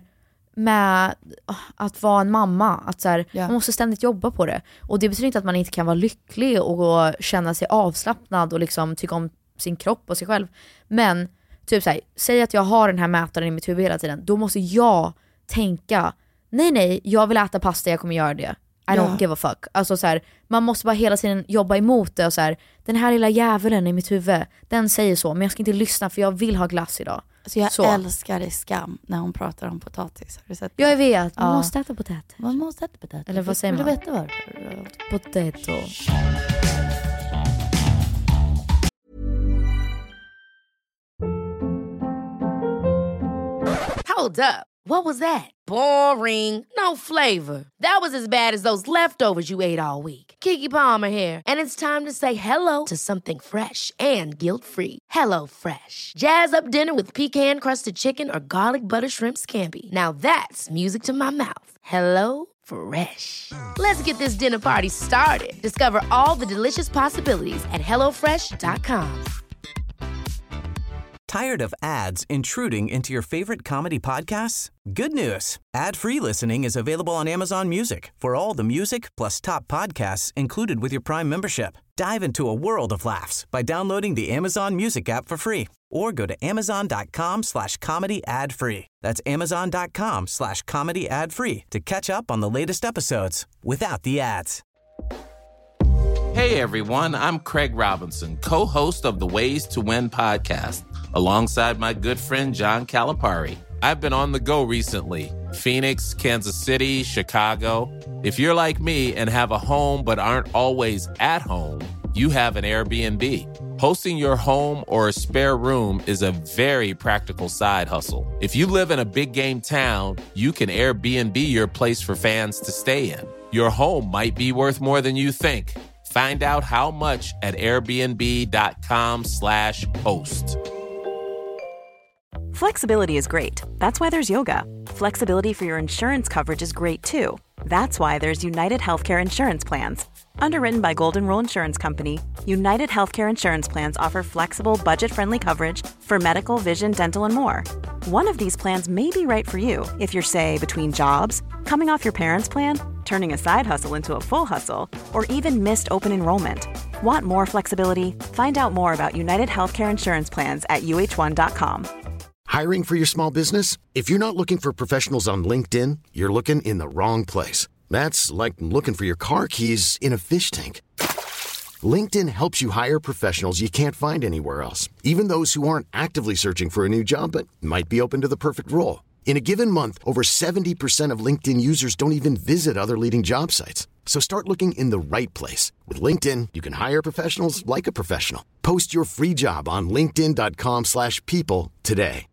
med att vara en mamma. Att så här, ja. man måste ständigt jobba på det. Och det betyder inte att man inte kan vara lycklig och känna sig avslappnad och liksom tycka om sin kropp och sig själv. Men typ så här, säg att jag har den här mätaren i mitt huvud hela tiden. Då måste jag tänka, nej nej, jag vill äta pasta, jag kommer göra det. I don't ja. give a fuck. Alltså så här, man måste bara hela tiden jobba emot det och så här, den här lilla djävulen i mitt huvud, den säger så, men jag ska inte lyssna för jag vill ha glass idag. Alltså jag så. älskar i Skam när hon pratar om potatis. Har du sett det? Jag vet, man ja. måste äta potatis. Man måste äta potatis. Eller vad säger man? Vill du veta varför? Potato. Hold up. What was that? Boring. No flavor. That was as bad as those leftovers you ate all week. Keke Palmer here, and it's time to say hello to something fresh and guilt-free. Hello Fresh. Jazz up dinner with pecan-crusted chicken or garlic butter shrimp scampi. Now that's music to my mouth. Hello Fresh. Let's get this dinner party started. Discover all the delicious possibilities at hello fresh dot com. Tired of ads intruding into your favorite comedy podcasts? Good news. Ad-free listening is available on Amazon Music for all the music plus top podcasts included with your Prime membership. Dive into a world of laughs by downloading the Amazon Music app for free or go to amazon.com slash comedy ad free. That's amazon.com slash comedy ad free to catch up on the latest episodes without the ads. Hey everyone, I'm Craig Robinson, co-host of the Ways to Win podcast, alongside my good friend John Calipari. I've been on the go recently. Phoenix, Kansas City, Chicago. If you're like me and have a home but aren't always at home, you have an Airbnb. Hosting your home or a spare room is a very practical side hustle. If you live in a big game town, you can Airbnb your place for fans to stay in. Your home might be worth more than you think. Find out how much at airbnb.com slash host. Flexibility is great. That's why there's yoga. Flexibility for your insurance coverage is great too. That's why there's United Healthcare Insurance Plans. Underwritten by Golden Rule Insurance Company, United Healthcare Insurance Plans offer flexible, budget-friendly coverage for medical, vision, dental, and more. One of these plans may be right for you if you're, say, between jobs, coming off your parents' plan, turning a side hustle into a full hustle, or even missed open enrollment. Want more flexibility? Find out more about United Healthcare Insurance Plans at U H one dot com. Hiring for your small business? If you're not looking for professionals on LinkedIn, you're looking in the wrong place. That's like looking for your car keys in a fish tank. LinkedIn helps you hire professionals you can't find anywhere else, even those who aren't actively searching for a new job but might be open to the perfect role. In a given month, over seventy percent of LinkedIn users don't even visit other leading job sites. So start looking in the right place. With LinkedIn, you can hire professionals like a professional. Post your free job on linkedin dot com slash people today.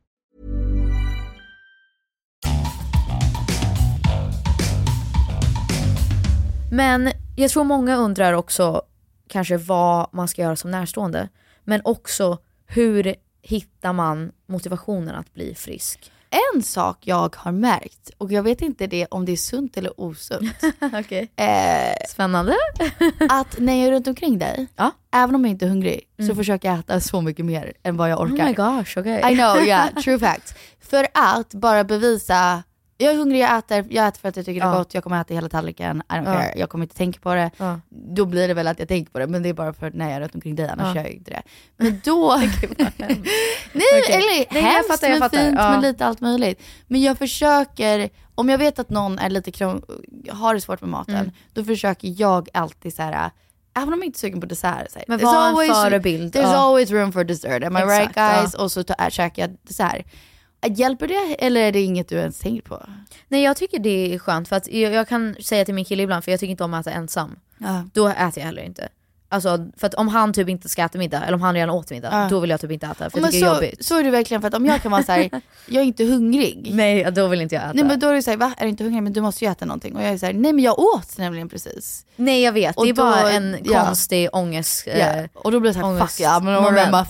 Men jag tror många undrar också kanske vad man ska göra som närstående. Men också hur hittar man motivationen att bli frisk? En sak jag har märkt, och jag vet inte det om det är sunt eller osunt. Okay. eh, Spännande. Att när jag är runt omkring dig, ja. även om jag inte är hungrig, mm. så försöker jag äta så mycket mer än vad jag orkar. Oh my gosh, okay. I know, yeah, true fact. För att bara bevisa, jag är hungrig, jag äter, jag äter för att jag tycker det är ja. gott, jag kommer äta hela tallriken, I don't ja. care, jag kommer inte tänka på det. Ja. Då blir det väl att jag tänker på det, men det är bara för när jag är runt omkring dig, annars ja. gör jag inte det. Men då... Nej, okay. eller Nej, hemskt, jag fattar, jag men fattar. fint, Ja. men lite allt möjligt. Men jag försöker, om jag vet att någon är lite krång, har det svårt med maten, mm. då försöker jag alltid så här. Även om jag inte är sugen på dessert. Så men var en always, förebild. There's ja. always room for dessert. Am I Exakt, right guys? Ja. Och så tar, käkar jag dessert. Hjälper det eller är det inget du ens tänker på? Nej, jag tycker det är skönt. För att jag, jag kan säga till min kille ibland, för jag tycker inte om att äta ensam. Ja. Då äter jag heller inte. Alltså, för att om han typ inte ska äta middag, eller om han redan åt middag, ja. då vill jag typ inte äta. För men jag tycker så, det är jobbigt. Så är det verkligen, för att om jag kan vara så här, jag är inte hungrig. Nej, då vill inte jag äta. Nej, men då är det så här, va? Är du inte hungrig? Men du måste ju äta någonting. Och jag är så här, nej men jag åt nämligen precis. Nej, jag vet. Och det är då, bara en ja. konstig ångest. Ja. Eh, och då blir det så här, fuck ja, men moment.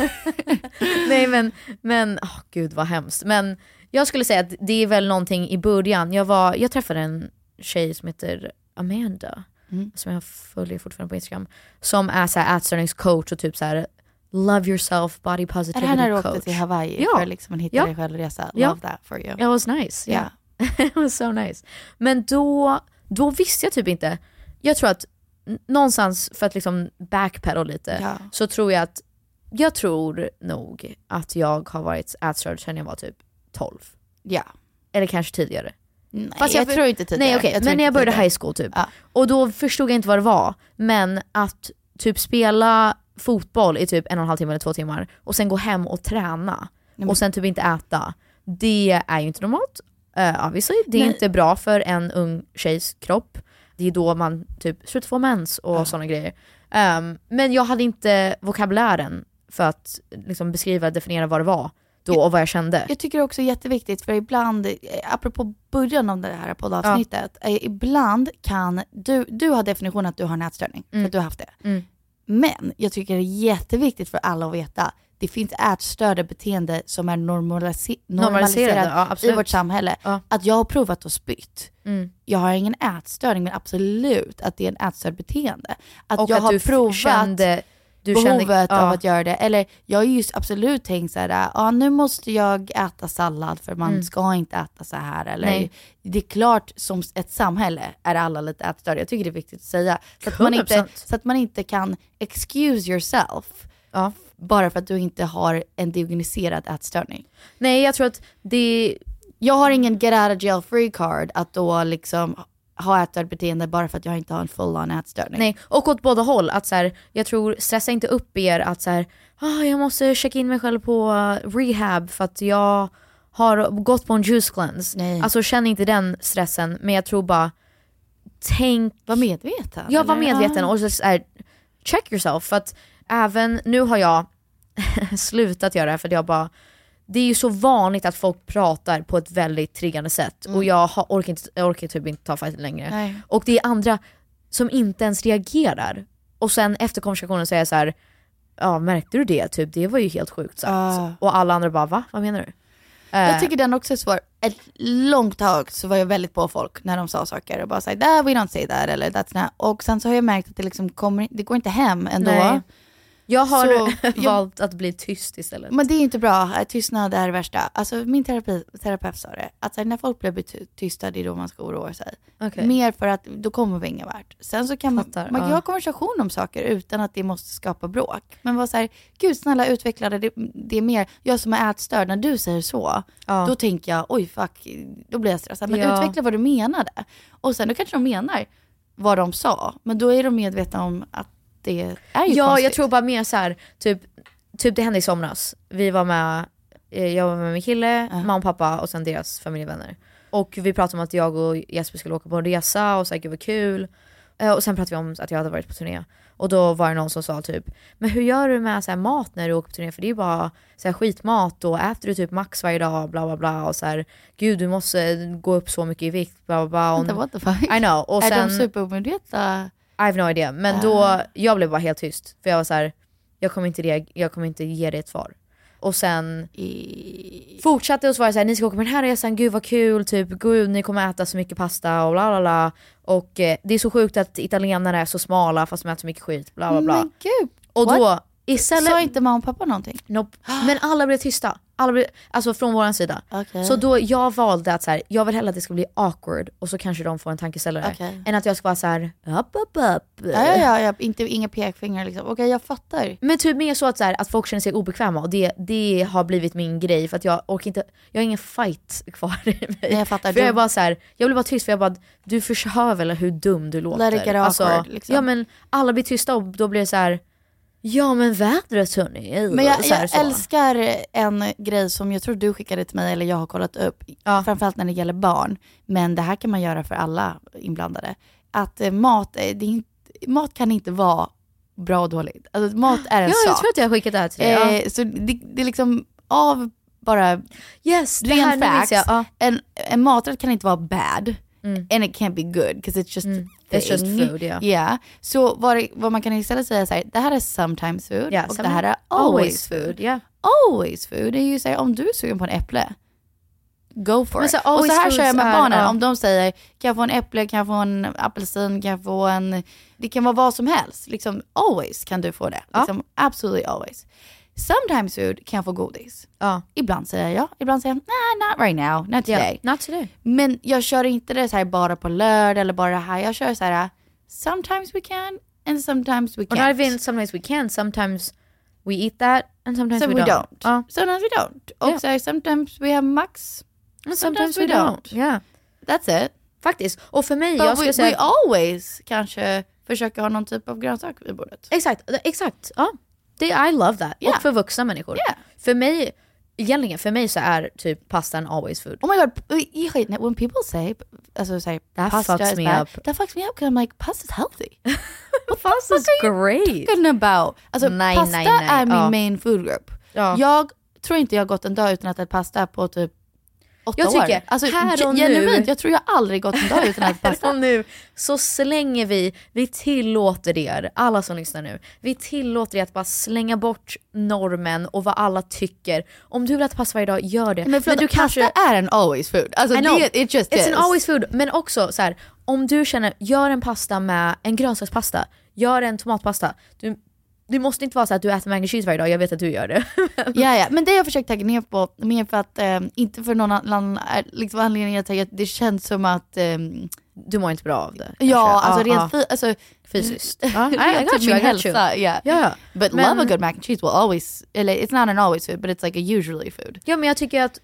Nej, men, men oh, gud vad hemskt. Men jag skulle säga att det är väl någonting i början. Jag, var, jag träffade en tjej som heter Amanda. Mm. Som jag följer fortfarande på Instagram, som är så här ätstörningscoach och typ så här love yourself, body positivity coach. Är det här när du åkte till Hawaii ja. för liksom en hitta ja. dig själv-resa? Love ja. that for you. It was nice. Yeah. Yeah. It was so nice. Men då, då visste jag typ inte. Jag tror att någonstans, för att liksom backpedal lite, ja. så tror jag att jag tror nog att jag har varit ätstörd sedan jag var typ tolv. Ja. Eller kanske tidigare. Nej, Fast jag, jag tror inte tidigare. Nej, okay. jag Men när jag började tidigare. high school typ. Ja. Och då förstod jag inte vad det var. Men att typ spela fotboll i typ en och en halv timme eller två timmar och sen gå hem och träna mm. och sen typ inte äta. Det är ju inte normalt. Uh, obviously. Det är Nej. inte bra för en ung tjejs kropp. Det är då man typ slutar få mens och ja. sådana grejer. Um, men jag hade inte vokabulären för att liksom beskriva, definiera vad det var. Då, och vad jag kände. Jag tycker också är jätteviktigt, för ibland, apropå början av det här poddavsnittet, ja. ibland kan du, du har definitionen att du har en ätstörning, mm. för att du har haft det. Mm. Men jag tycker det är jätteviktigt för alla att veta, det finns ätstörda beteende som är normalisi- normaliserat ja, i vårt samhälle. Ja. Att jag har provat att spytt. Mm. Jag har ingen ätstörning, men absolut att det är en ätstörd beteende. Att och jag att har du provat... Kände... Du behovet kände, ja. av att göra det. Eller jag har ju absolut tänkt så här, ja nu måste jag äta sallad för man mm. ska inte äta så här. Eller Nej. Det är klart, som ett samhälle är alla lite ätstörda. Jag tycker det är viktigt att säga. Så att man inte, så att man inte kan excuse yourself ja. bara för att du inte har en diagnostiserad ätstörning. Nej, jag tror att det... Jag har ingen get out of jail free card att då liksom... ha ätstörd beteende bara för att jag inte har en full-on ätstörning. Nej, och åt båda håll. Att så här, jag tror, stressa inte upp er att så här, ah, jag måste checka in mig själv på rehab för att jag har gått på en juice cleanse. Nej. Alltså känn inte den stressen, men jag tror bara tänk... Var medveten. Jag var eller? medveten och så här, check yourself. För att även, nu har jag slutat göra det här för att jag bara... Det är ju så vanligt att folk pratar på ett väldigt triggande sätt. Mm. Och jag har, orkar, inte, jag orkar typ inte ta fighten längre. Nej. Och det är andra som inte ens reagerar. Och sen efter konversationen så är jag så här, ja, märkte du det? Typ, det var ju helt sjukt sagt. Uh. Och alla andra bara, va? Vad menar du? Jag tycker den också är svår. Ett långt tag så var jag väldigt på folk när de sa saker och bara säga that we don't say that eller that's not. Och sen så har jag märkt att det liksom kommer, det går inte hem ändå. Nej. Jag har så, valt att bli tyst istället. Men det är inte bra. Tystnad är det värsta. Alltså min terapi, terapeut sa det. Att när folk blir tysta, det är då man ska oroa sig. Okay. Mer för att då kommer vi inga vart. Sen så kan Fattar, man, man kan ja. ha konversation om saker utan att det måste skapa bråk. Men var så här, gud snälla utveckla det, det är mer. Jag som är ätstörd, när du säger så, ja. då tänker jag, oj fuck, då blir jag stressad. Men ja. utveckla vad du menade. Och sen då kanske de menar vad de sa. Men då är de medvetna om att det är ju ja, konstigt. Jag tror bara mer så här, typ, typ det hände i somras. Vi var med, jag var med min kille, uh. mamma och pappa och sen deras familjevänner. Och vi pratade om att jag och Jesper skulle åka på en resa och så här, gud vad kul. Och sen pratade vi om att jag hade varit på turné. Och då var det någon som sa typ, men hur gör du med så här, mat när du åker på turné? För det är ju bara så här, skitmat och äter du typ max varje dag, bla bla bla. Och så här, gud du måste gå upp så mycket i vikt, bla bla bla. Och, Vänta, what the fuck? I know. Och är sen, de superomedvetna? I have no idea. Men uh. då, jag blev bara helt tyst. För jag var så här, jag kommer inte, reag- jag kommer inte ge dig ett svar. Och sen I... fortsatte och svara så här, ni ska åka på den här resan, gud vad kul, typ, gud ni kommer äta så mycket pasta och bla bla bla. Och eh, det är så sjukt att italienare är så smala fast de äter så mycket skit, bla bla bla. Men gud, och what? då istället... Sa inte mamma och pappa någonting? Nope. Men alla blev tysta. Alla blev, alltså från våran sida. Okay. Så då jag valde att så här, jag vill hellre att det ska bli awkward och så kanske de får en tankeställare. Okay. Än att jag ska vara så här, upp, upp, upp. Ja, ja, ja, ja. Inte, inga pekfingrar liksom. Okej, okay, jag fattar. Men typ mer så att, så här, att folk känner sig obekväma. Och det, det har blivit min grej. För att jag orkar inte, jag har ingen fight kvar i mig. Nej, jag fattar. För jag är bara så här, jag blir bara tyst för jag bara, du förstör väl hur dum du låter. Let it get awkward, alltså, liksom. Ja men alla blir tysta och då blir det så här. Ja men vädret hörni. Men jag, så här, jag så. älskar en grej som jag tror du skickade till mig eller jag har kollat upp. Ja. Framförallt när det gäller barn. Men det här kan man göra för alla inblandade. Att eh, mat, det är inte, mat kan inte vara bra och dåligt. Alltså, mat är en ja, sak. Jag tror att jag har skickat det här till dig. Ja. Eh, så det, det är liksom av bara yes, det ren här facts. Ja. En, en maträtt kan inte vara bad. Mm. And it can't be good because it's just mm. It's just food, yeah. Yeah. Så vad, vad man kan istället säga så här, det här är sometimes food yeah, och det här är always, always food. food. Yeah. Always food. Det är ju så här, om du är sugen på en äpple, go for it. Så och så här kör jag med är, barnen. uh. Om de säger, kan jag få en äpple, kan jag få en apelsin, kan jag få en... Det kan vara vad som helst. Liksom, always kan du få det. Liksom, uh. Absolutely always. Sometimes food kan jag få godis. Uh. Ibland säger jag, ibland säger jag, nah, not right now, not today. Yeah, not today. Men jag kör inte det så här bara på lördag eller bara det här. Jag kör så här, sometimes we can and sometimes we can't. Or not even sometimes we can, sometimes we eat that and sometimes so we, we don't. don't. Uh. Sometimes we don't. Och yeah. så sometimes we have max. And sometimes, sometimes we, we don't. don't. Yeah. That's it. Faktiskt. Och för mig, But jag skulle we, säga... we always kanske försöka ha någon typ av grönsak vid bordet. Exakt, exakt. Ja. Det, I love that. Yeah. Och för vuxna människor. Yeah. För mig, egentligen, för mig så är typ pastan always food. Oh my god, when people say, alltså say that pasta fucks is me bad, up. That fucks me up because I'm like, pasta's healthy. Pasta's great. Talking about? Alltså nej, pasta nej, nej. är min ja. main food group. Ja. Jag tror inte jag har gått en dag utan att äta pasta på typ åtta jag tycker, år. Alltså här och genuint, nu, jag tror jag aldrig gått en dag utan att äta pasta. Här och nu så slänger vi, vi tillåter er, alla som lyssnar nu, vi tillåter er att bara slänga bort normen och vad alla tycker. Om du vill äta pasta varje dag, gör det. Men, förlåt, men du kanske är en always food. Alltså det, it just It's is. an always food, men också så här, om du känner, gör en pasta med en grönsakspasta, gör en tomatpasta. Du Det måste inte vara så att du äter mac and cheese varje dag. Jag vet att du gör det. ja, ja, men det har jag försökt tagga ner på. Mer för att, eh, inte för någon annan liksom, anledning att jag, det känns som att... Eh, du mår inte bra av det. Ja, ah, alltså rent ah. fy, alltså, fysiskt. Ah, I, I got you, I got you. Yeah. Yeah. But men, love a good mac and cheese will always... Eller, it's not an always food, but it's like a usually food. Ja, men jag tycker att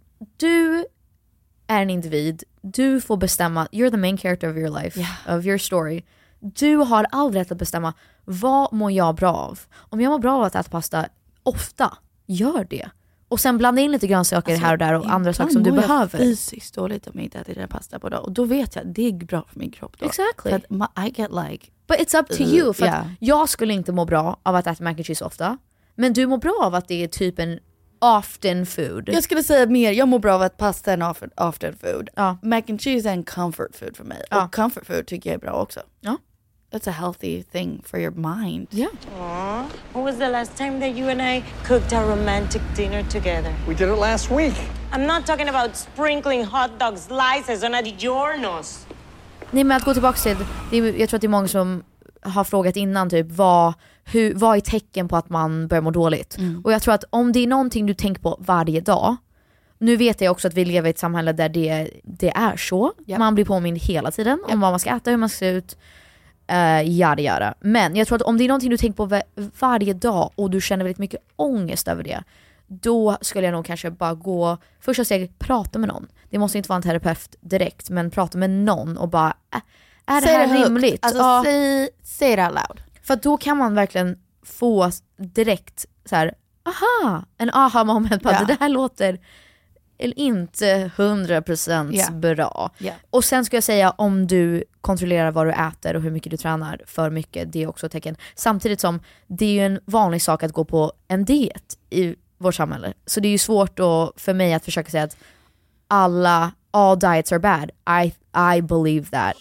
du är en individ. Du får bestämma. You're the main character of your life. Yeah. Of your story. Du har all rätt att bestämma, vad mår jag bra av? Om jag mår bra av att äta pasta ofta, gör det. Och sen blanda in lite grönsaker alltså, här och där och andra saker som du behöver. Jag fysiskt dåligt om jag inte äter den pasta på dag. Och då vet jag, det är bra för min kropp då. Exactly. För att I get like... But it's up to you. För yeah. jag skulle inte må bra av att äta mac and cheese ofta. Men du mår bra av att det är typ en often food. Jag skulle säga mer, jag mår bra av att pasta är en often, often food. Ja. Mac and cheese är en comfort food för mig. Ja. Och comfort food tycker jag är bra också. Ja. That's a healthy thing for your mind. Yeah. Aww. When was the last time that you and I cooked a romantic dinner together? We did it last week. I'm not talking about sprinkling hot dog slices on a DiGiorno's. Nej, men att gå tillbaka till det är, jag tror att det är många som har frågat innan typ vad, hur, vad är tecken på att man börjar må dåligt. Mm. Och jag tror att om det är någonting du tänker på varje dag. Nu vet jag också att vi lever i ett samhälle där det, det är så. Yep. Man blir påmind hela tiden yep. om vad man ska äta, hur man ska se ut. Uh, jada, jada. Men jag tror att om det är någonting du tänker på var- varje dag och du känner väldigt mycket ångest över det, då skulle jag nog kanske bara gå första steget, prata med någon. Det måste inte vara en terapeut direkt, men prata med någon och bara äh, är det här det rimligt? Alltså, ja. säg, säg det out loud. För då kan man verkligen få direkt så här, aha, en aha moment på att yeah. det här låter eller inte hundra procent yeah. bra. Yeah. Och sen ska jag säga, om du kontrollerar vad du äter och hur mycket du tränar för mycket, det är också ett tecken. Samtidigt som det är ju en vanlig sak att gå på en diet i vårt samhälle. Så det är ju svårt då för mig att försöka säga att alla, all diets are bad. I, I believe that.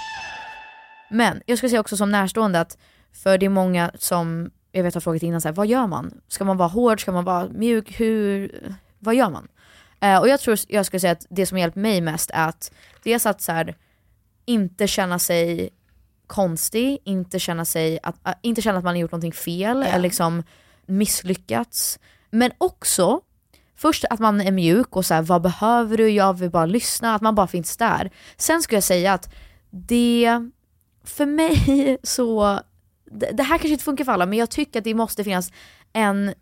Men jag ska säga också som närstående att för det är många som jag vet har frågat innan så här, vad gör man? Ska man vara hård? Ska man vara mjuk? Hur, vad gör man? Uh, och jag tror jag ska säga att det som hjälpt mig mest är att dels att så här, inte känna sig konstig, inte känna sig att, uh, inte känna att man har gjort någonting fel yeah. eller liksom misslyckats. Men också först att man är mjuk och så här, vad behöver du? Jag vill bara lyssna, att man bara finns där. Sen ska jag säga att det för mig så det, det här kanske inte funkar för alla, men jag tycker att det måste finnas en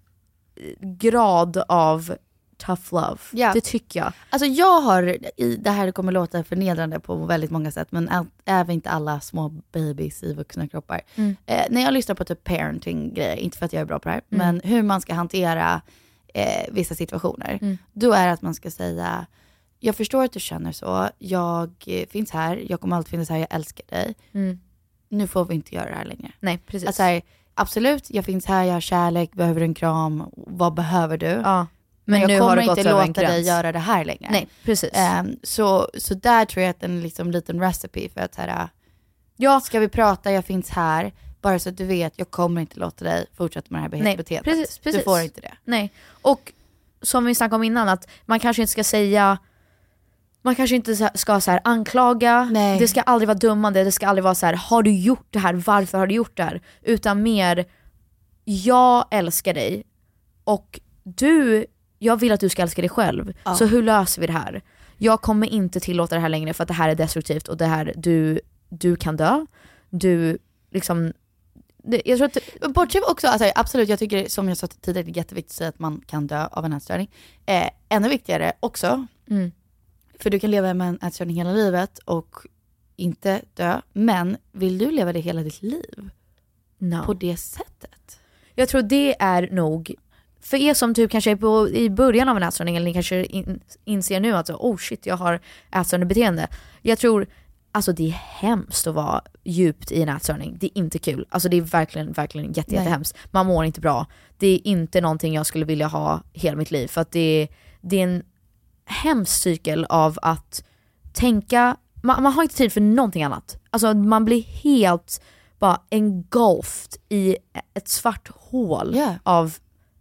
grad av tough love. Ja. Det tycker jag. Alltså jag har, i, det här kommer låta förnedrande på väldigt många sätt, men all, även inte alla små babies i vuxna kroppar. Mm. Eh, när jag lyssnar på typ parenting-grejer, inte för att jag är bra på det här, mm. men hur man ska hantera eh, vissa situationer, mm. då är det att man ska säga, jag förstår att du känner så, jag eh, finns här, jag kommer alltid finnas här, jag älskar dig. Mm. Nu får vi inte göra det här längre. Nej, precis. Alltså här, absolut, jag finns här, jag har kärlek, behöver du en kram, vad behöver du? Ja. Men, men jag nu kommer har det inte låta dig göra det här längre. Nej, precis. Um, så, så där tror jag att en liksom, liten recipe för att här, ja, ska vi prata, jag finns här, bara så att du vet, jag kommer inte låta dig fortsätta med det här Nej, beteendet. Precis, precis. Du får inte det. Nej, och som vi snackade om innan, att man kanske inte ska säga, man kanske inte ska så här anklaga, Nej. Det ska aldrig vara dummande, det ska aldrig vara så här, har du gjort det här, varför har du gjort det här? Utan mer, jag älskar dig och du, jag vill att du ska älska dig själv. Ja. Så hur löser vi det här? Jag kommer inte tillåta det här längre för att det här är destruktivt och det här, du, du kan dö. Du liksom det, jag tror att bortsett också, alltså, absolut, jag tycker som jag sa tidigare, det är jätteviktigt att säga att man kan dö av en ätstörning. Eh, ännu viktigare också, mm. för du kan leva med en ätstörning hela livet och inte dö. Men vill du leva det hela ditt liv? No. På det sättet? Jag tror det är nog, för er som typ kanske är på, i början av en ätstörning, eller ni kanske in, inser nu att oh shit, jag har ätstörande beteende. Jag tror, alltså det är hemskt att vara djupt i en ätstörning. Det är inte kul. Alltså det är verkligen, verkligen jätte, jättehemskt. Man mår inte bra. Det är inte någonting jag skulle vilja ha hela mitt liv. För att det, det är en hemsk cykel av att tänka, man, man har inte tid för någonting annat. Alltså man blir helt bara engulfed i ett svart hål yeah. av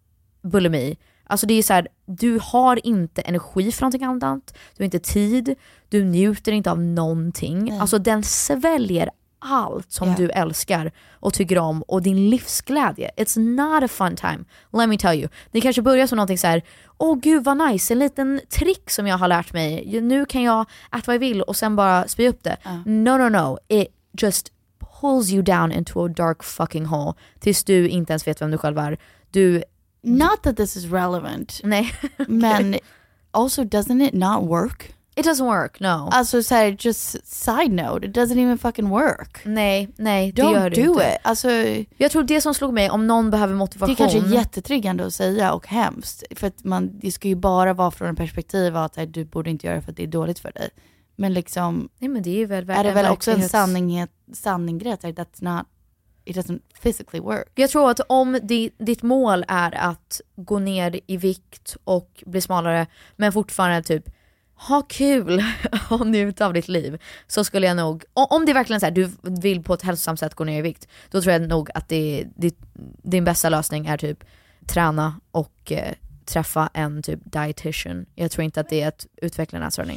bulimi. Alltså det är så här, du har inte energi för någonting annat. Du har inte tid. Du njuter inte av någonting. Nej. Alltså den sväljer allt som yeah. du älskar och tycker om och din livsglädje. It's not a fun time. Let me tell you. Det kanske börjar som någonting så här, åh gud vad nice, en liten trick som jag har lärt mig. Nu kan jag äta vad jag vill och sen bara spy upp det. Uh. No, no, no. It just pulls you down into a dark fucking hole tills du inte ens vet vem du själv är. Du Not that this is relevant. Nej. Okay. Men also, doesn't it not work? It doesn't work, no. Alltså så här, just side note, it doesn't even fucking work. Nej, nej, det Don't gör det do inte. It. Alltså, jag tror det som slog mig, om någon behöver motivation. Det är kanske jättetriggande att säga och hemskt. För att man, det ska ju bara vara från en perspektiv att här, du borde inte göra det för att det är dåligt för dig. Men liksom, nej, men det är, väl är det väl också en sanning, sanninggrej att that's not, it doesn't physically work. Jag tror att om di, ditt mål är att gå ner i vikt och bli smalare, men fortfarande typ ha kul och njuta av ditt liv, så skulle jag nog, om det är verkligen så här, du vill på ett hälsosamt sätt gå ner i vikt, då tror jag nog att det, det, din bästa lösning är typ träna och eh, träffa en typ dietitian. Jag tror inte att det är att utveckla en ätstörning.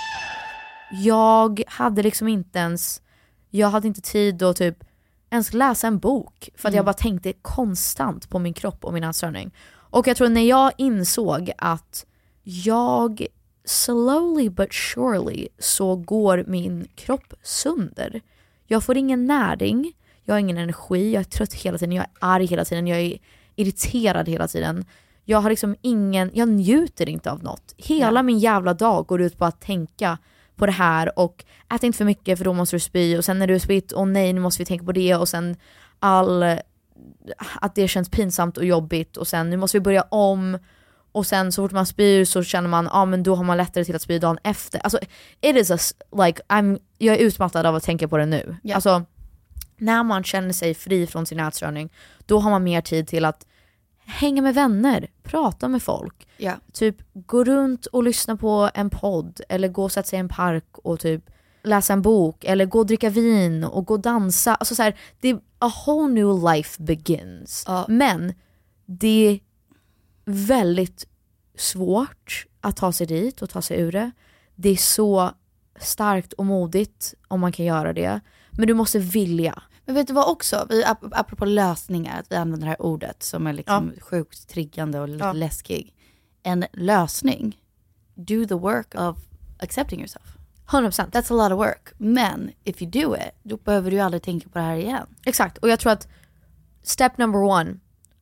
Jag hade liksom inte ens, jag hade inte tid att typ ens läsa en bok. För att mm. jag bara tänkte konstant på min kropp och min ätstörning. Och jag tror när jag insåg att jag slowly but surely så går min kropp sönder. Jag får ingen näring, jag har ingen energi, jag är trött hela tiden, jag är arg hela tiden, jag är irriterad hela tiden. Jag har liksom ingen, jag njuter inte av något. Hela ja. min jävla dag går ut på att tänka på det här och ät inte för mycket för då måste du spy och sen när du är spytt, och nej nu måste vi tänka på det och sen all att det känns pinsamt och jobbigt och sen nu måste vi börja om och sen så fort man spyr så känner man ja ah, men då har man lättare till att spy dagen efter. Alltså it is a, like I'm jag är utmattad av att tänka på det nu. Yeah. Alltså när man känner sig fri från sin ätstörning då har man mer tid till att hänga med vänner, prata med folk. Yeah. Typ gå runt och lyssna på en podd eller gå och sätta sig i en park och typ läsa en bok eller gå och dricka vin och gå och dansa. Alltså så här, det är a whole new life begins. Uh. Men det är väldigt svårt att ta sig dit och ta sig ur det. Det är så starkt och modigt om man kan göra det. Men du måste vilja. Men vet du vad också? Vi, ap- apropå lösningar, att vi använder det här ordet som är liksom ja. sjukt triggande och lite ja. läskig. En lösning. Do the work of accepting yourself. hundra procent. That's a lot of work. Men if you do it, då behöver du aldrig tänka på det här igen. Exakt. Och jag tror att step number one,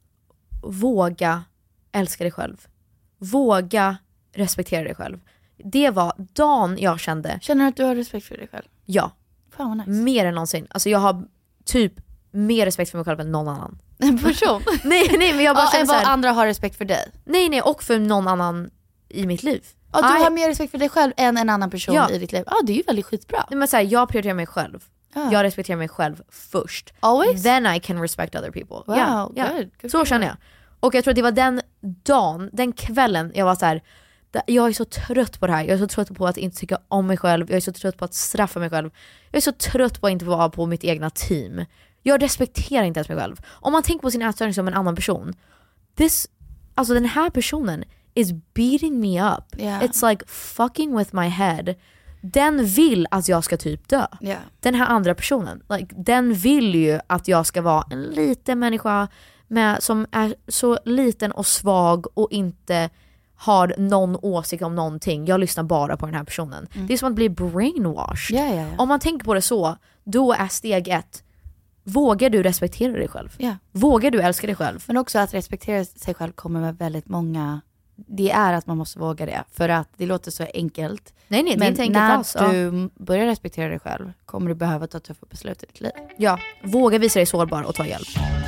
våga älska dig själv. Våga respektera dig själv. Det var dagen jag kände. Känner du att du har respekt för dig själv? Ja. Fan vad nice. Mer än någonsin. Alltså jag har typ mer respekt för mig själv än någon annan. En person? nej, nej, men jag bara ja, känner än så här, vad andra har respekt för dig? Nej, nej, och för någon annan i mitt liv. Ja, du I, har mer respekt för dig själv än en annan person ja. i ditt liv. Ja, det är ju väldigt skitbra. Nej, men så här, jag prioriterar mig själv. Ja. Jag respekterar mig själv först. Always? Then I can respect other people. Wow, yeah, yeah. good. good. Så känner jag. Och jag tror att det var den dagen, den kvällen jag var så här. Jag är så trött på det här. Jag är så trött på att inte tycka om mig själv. Jag är så trött på att straffa mig själv. Jag är så trött på att inte vara på mitt egna team. Jag respekterar inte ens mig själv. Om man tänker på sin ätstörning som en annan person. This, alltså den här personen is beating me up. Yeah. It's like fucking with my head. Den vill att jag ska typ dö. Yeah. Den här andra personen. Like, den vill ju att jag ska vara en liten människa med, som är så liten och svag och inte har någon åsikt om någonting. Jag lyssnar bara på den här personen. Mm. Det är som att bli brainwashed. Yeah, yeah, yeah. Om man tänker på det så, då är steg ett, vågar du respektera dig själv? Yeah. Vågar du älska dig själv? Men också att respektera sig själv kommer med väldigt många. Det är att man måste våga det. För att det låter så enkelt. Nej, nej, det är inte enkelt alls. Men när du börjar respektera dig själv kommer du behöva ta tuffa beslut i ditt liv. Ja, våga visa dig sårbar och ta hjälp.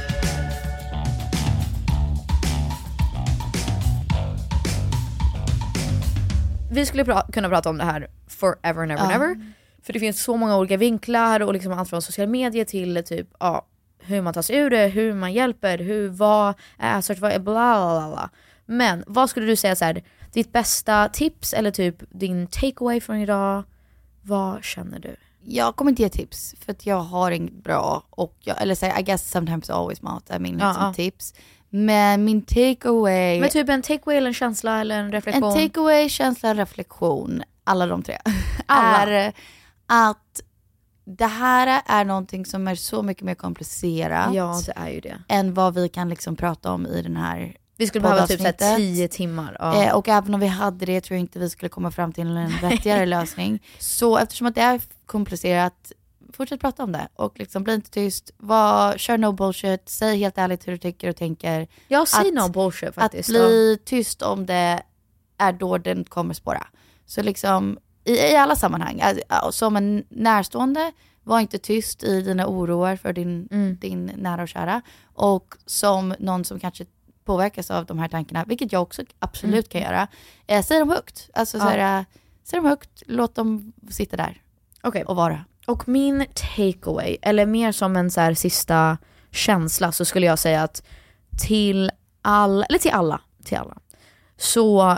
Vi skulle pra- kunna prata om det här forever and ever and ever. För det finns så många olika vinklar och liksom allt från sociala medier till typ ja, hur man tar sig ur det, hur man hjälper, hur, vad är sort vad är bla bla bla. Men vad skulle du säga så här, ditt bästa tips eller typ din takeaway från idag? Vad känner du? Jag kommer inte ge tips för att jag har inget bra och jag, eller säga I guess sometimes always mat är min liksom, uh-huh. tips. Men min takeaway. Men typ en takeaway eller en känsla eller en reflektion? En takeaway, känsla, en reflektion. Alla de tre. Alla. Är att det här är någonting som är så mycket mer komplicerat. Ja, det är ju det. Än vad vi kan liksom prata om i den här. Vi skulle behöva typ såhär tio timmar. Ja. Eh, och även om vi hade det tror jag inte vi skulle komma fram till en vettigare lösning. Så eftersom att det är komplicerat, fortsätt prata om det. Och liksom bli inte tyst. Var, kör no bullshit. Säg helt ärligt hur du tycker och tänker. Ja, säg no bullshit faktiskt. Att bli tyst om det är då den kommer spåra. Så liksom i, i alla sammanhang. Alltså, som en närstående, var inte tyst i dina oroar för din, mm. din nära och kära. Och som någon som kanske påverkas av de här tankarna, vilket jag också absolut mm. kan göra. Eh, säg dem högt. Alltså ja. så här, säg dem högt, låt dem sitta där. Okay. Och vara. Och min takeaway, eller mer som en så här sista känsla, så skulle jag säga att till all, eller till alla, till alla. Så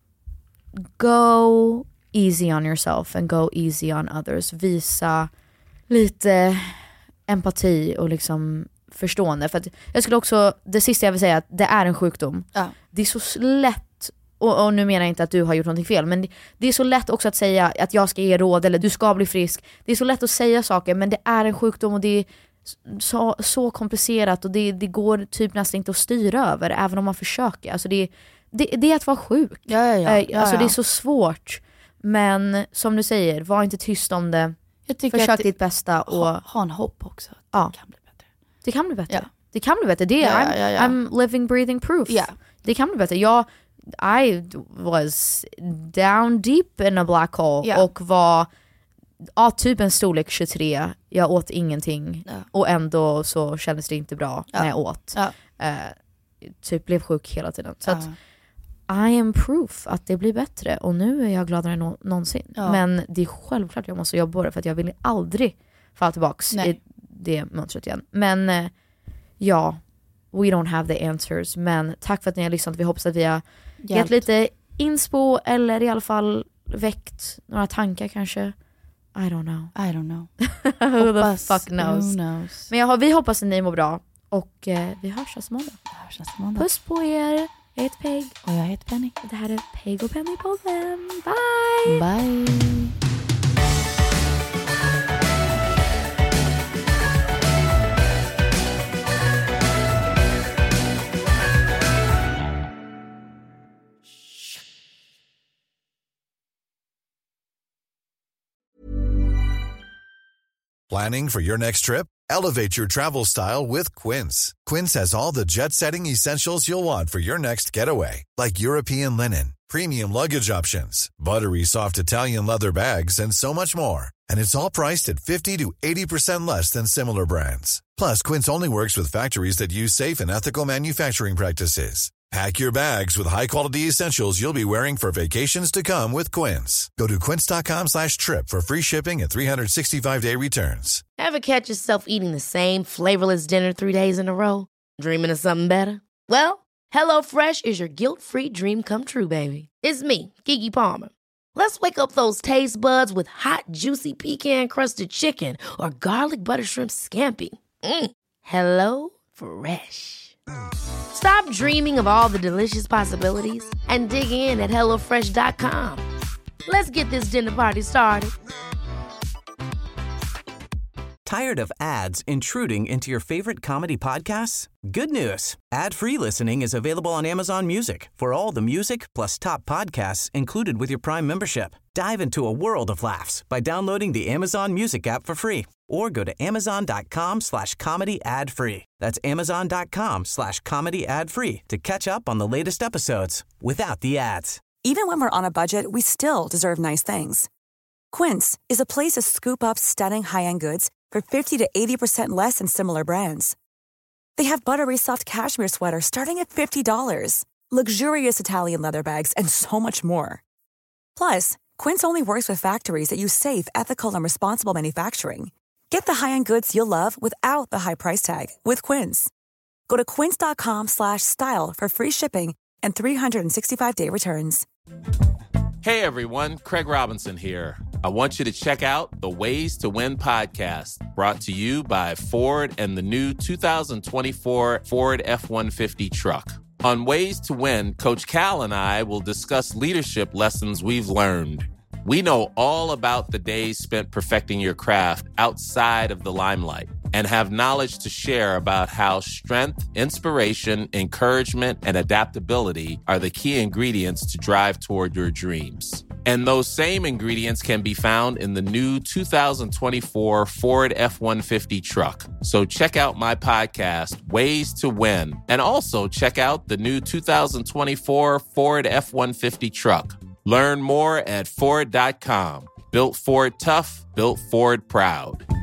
go easy on yourself and go easy on others. Visa lite empati och liksom förstående. För att jag skulle också, det sista jag vill säga är att det är en sjukdom. Ja. Det är så lätt, och, och nu menar jag inte att du har gjort någonting fel, men det, det är så lätt också att säga att jag ska ge råd eller du ska bli frisk. Det är så lätt att säga saker, men det är en sjukdom och det är så, så komplicerat och det, det går typ nästan inte att styra över, även om man försöker. Alltså det, det, det är att vara sjuk. Ja, ja, ja. Alltså ja, ja. det är så svårt. Men som du säger, var inte tyst om det. Jag tycker Försök att ditt bästa och ha, ha en hopp också. Ja. Det kan bli bättre. Det kan bli bättre. Ja. Det kan bli bättre. Det är, ja, I'm, ja, ja. I'm living, breathing proof. Ja. Det kan bli bättre. Jag I was down deep in a black hole ja. och var ja, typ en storlek tjugotre. Jag åt ingenting ja. och ändå så kändes det inte bra ja. när jag åt. Ja. Uh, typ blev sjuk hela tiden. Så ja. att I am proof att det blir bättre och nu är jag gladare än nå- någonsin. Ja. Men det är självklart jag måste jobba på det för att jag vill aldrig falla tillbaks Nej. i det mönstret igen. Men uh, ja, we don't have the answers. Men tack för att ni har lyssnat. Vi hoppas att vi har Hjälpt. gett lite inspo eller i alla fall väckt några tankar kanske. I don't know. I don't know. Who hoppas, the fuck knows. Who knows. Men jag har, vi hoppas att ni mår bra. Och eh, vi hörs nästa måndag. hörs nästa måndag. Puss på er. Jag heter Peg. Och jag heter Penny. Det här är Peg och Penny-podden. Bye! Bye! Planning for your next trip? Elevate your travel style with Quince. Quince has all the jet-setting essentials you'll want for your next getaway, like European linen, premium luggage options, buttery soft Italian leather bags, and so much more. And it's all priced at fifty to eighty percent less than similar brands. Plus, Quince only works with factories that use safe and ethical manufacturing practices. Pack your bags with high-quality essentials you'll be wearing for vacations to come with Quince. Go to quince.com slash trip for free shipping and three sixty-five day returns. Ever catch yourself eating the same flavorless dinner three days in a row? Dreaming of something better? Well, HelloFresh is your guilt-free dream come true, baby. It's me, Keke Palmer. Let's wake up those taste buds with hot, juicy pecan-crusted chicken or garlic butter shrimp scampi. Mm. Hello Fresh. Stop dreaming of all the delicious possibilities and dig in at hello fresh dot com. Let's get this dinner party started. Tired of ads intruding into your favorite comedy podcasts? Good news. Ad-free listening is available on Amazon Music for all the music plus top podcasts included with your Prime membership. Dive into a world of laughs by downloading the Amazon Music app for free or go to amazon.com slash comedy ad free. That's amazon.com slash comedy ad free to catch up on the latest episodes without the ads. Even when we're on a budget, we still deserve nice things. Quince is a place to scoop up stunning high-end goods for fifty to eighty percent less than similar brands. They have buttery soft cashmere sweaters starting at fifty dollars, luxurious Italian leather bags, and so much more. Plus, Quince only works with factories that use safe, ethical, and responsible manufacturing. Get the high-end goods you'll love without the high price tag with Quince. Go to quince.com slash style for free shipping and three sixty-five day returns. Hey everyone, Craig Robinson here. I want you to check out the Ways to Win podcast, brought to you by Ford and the new two thousand twenty-four Ford F one fifty truck. On Ways to Win, Coach Cal and I will discuss leadership lessons we've learned. We know all about the days spent perfecting your craft outside of the limelight and have knowledge to share about how strength, inspiration, encouragement, and adaptability are the key ingredients to drive toward your dreams. And those same ingredients can be found in the new two thousand twenty-four Ford F one fifty truck. So check out my podcast, Ways to Win, and also check out the new two thousand twenty-four Ford F one fifty truck. Learn more at Ford dot com. Built Ford tough, built Ford proud.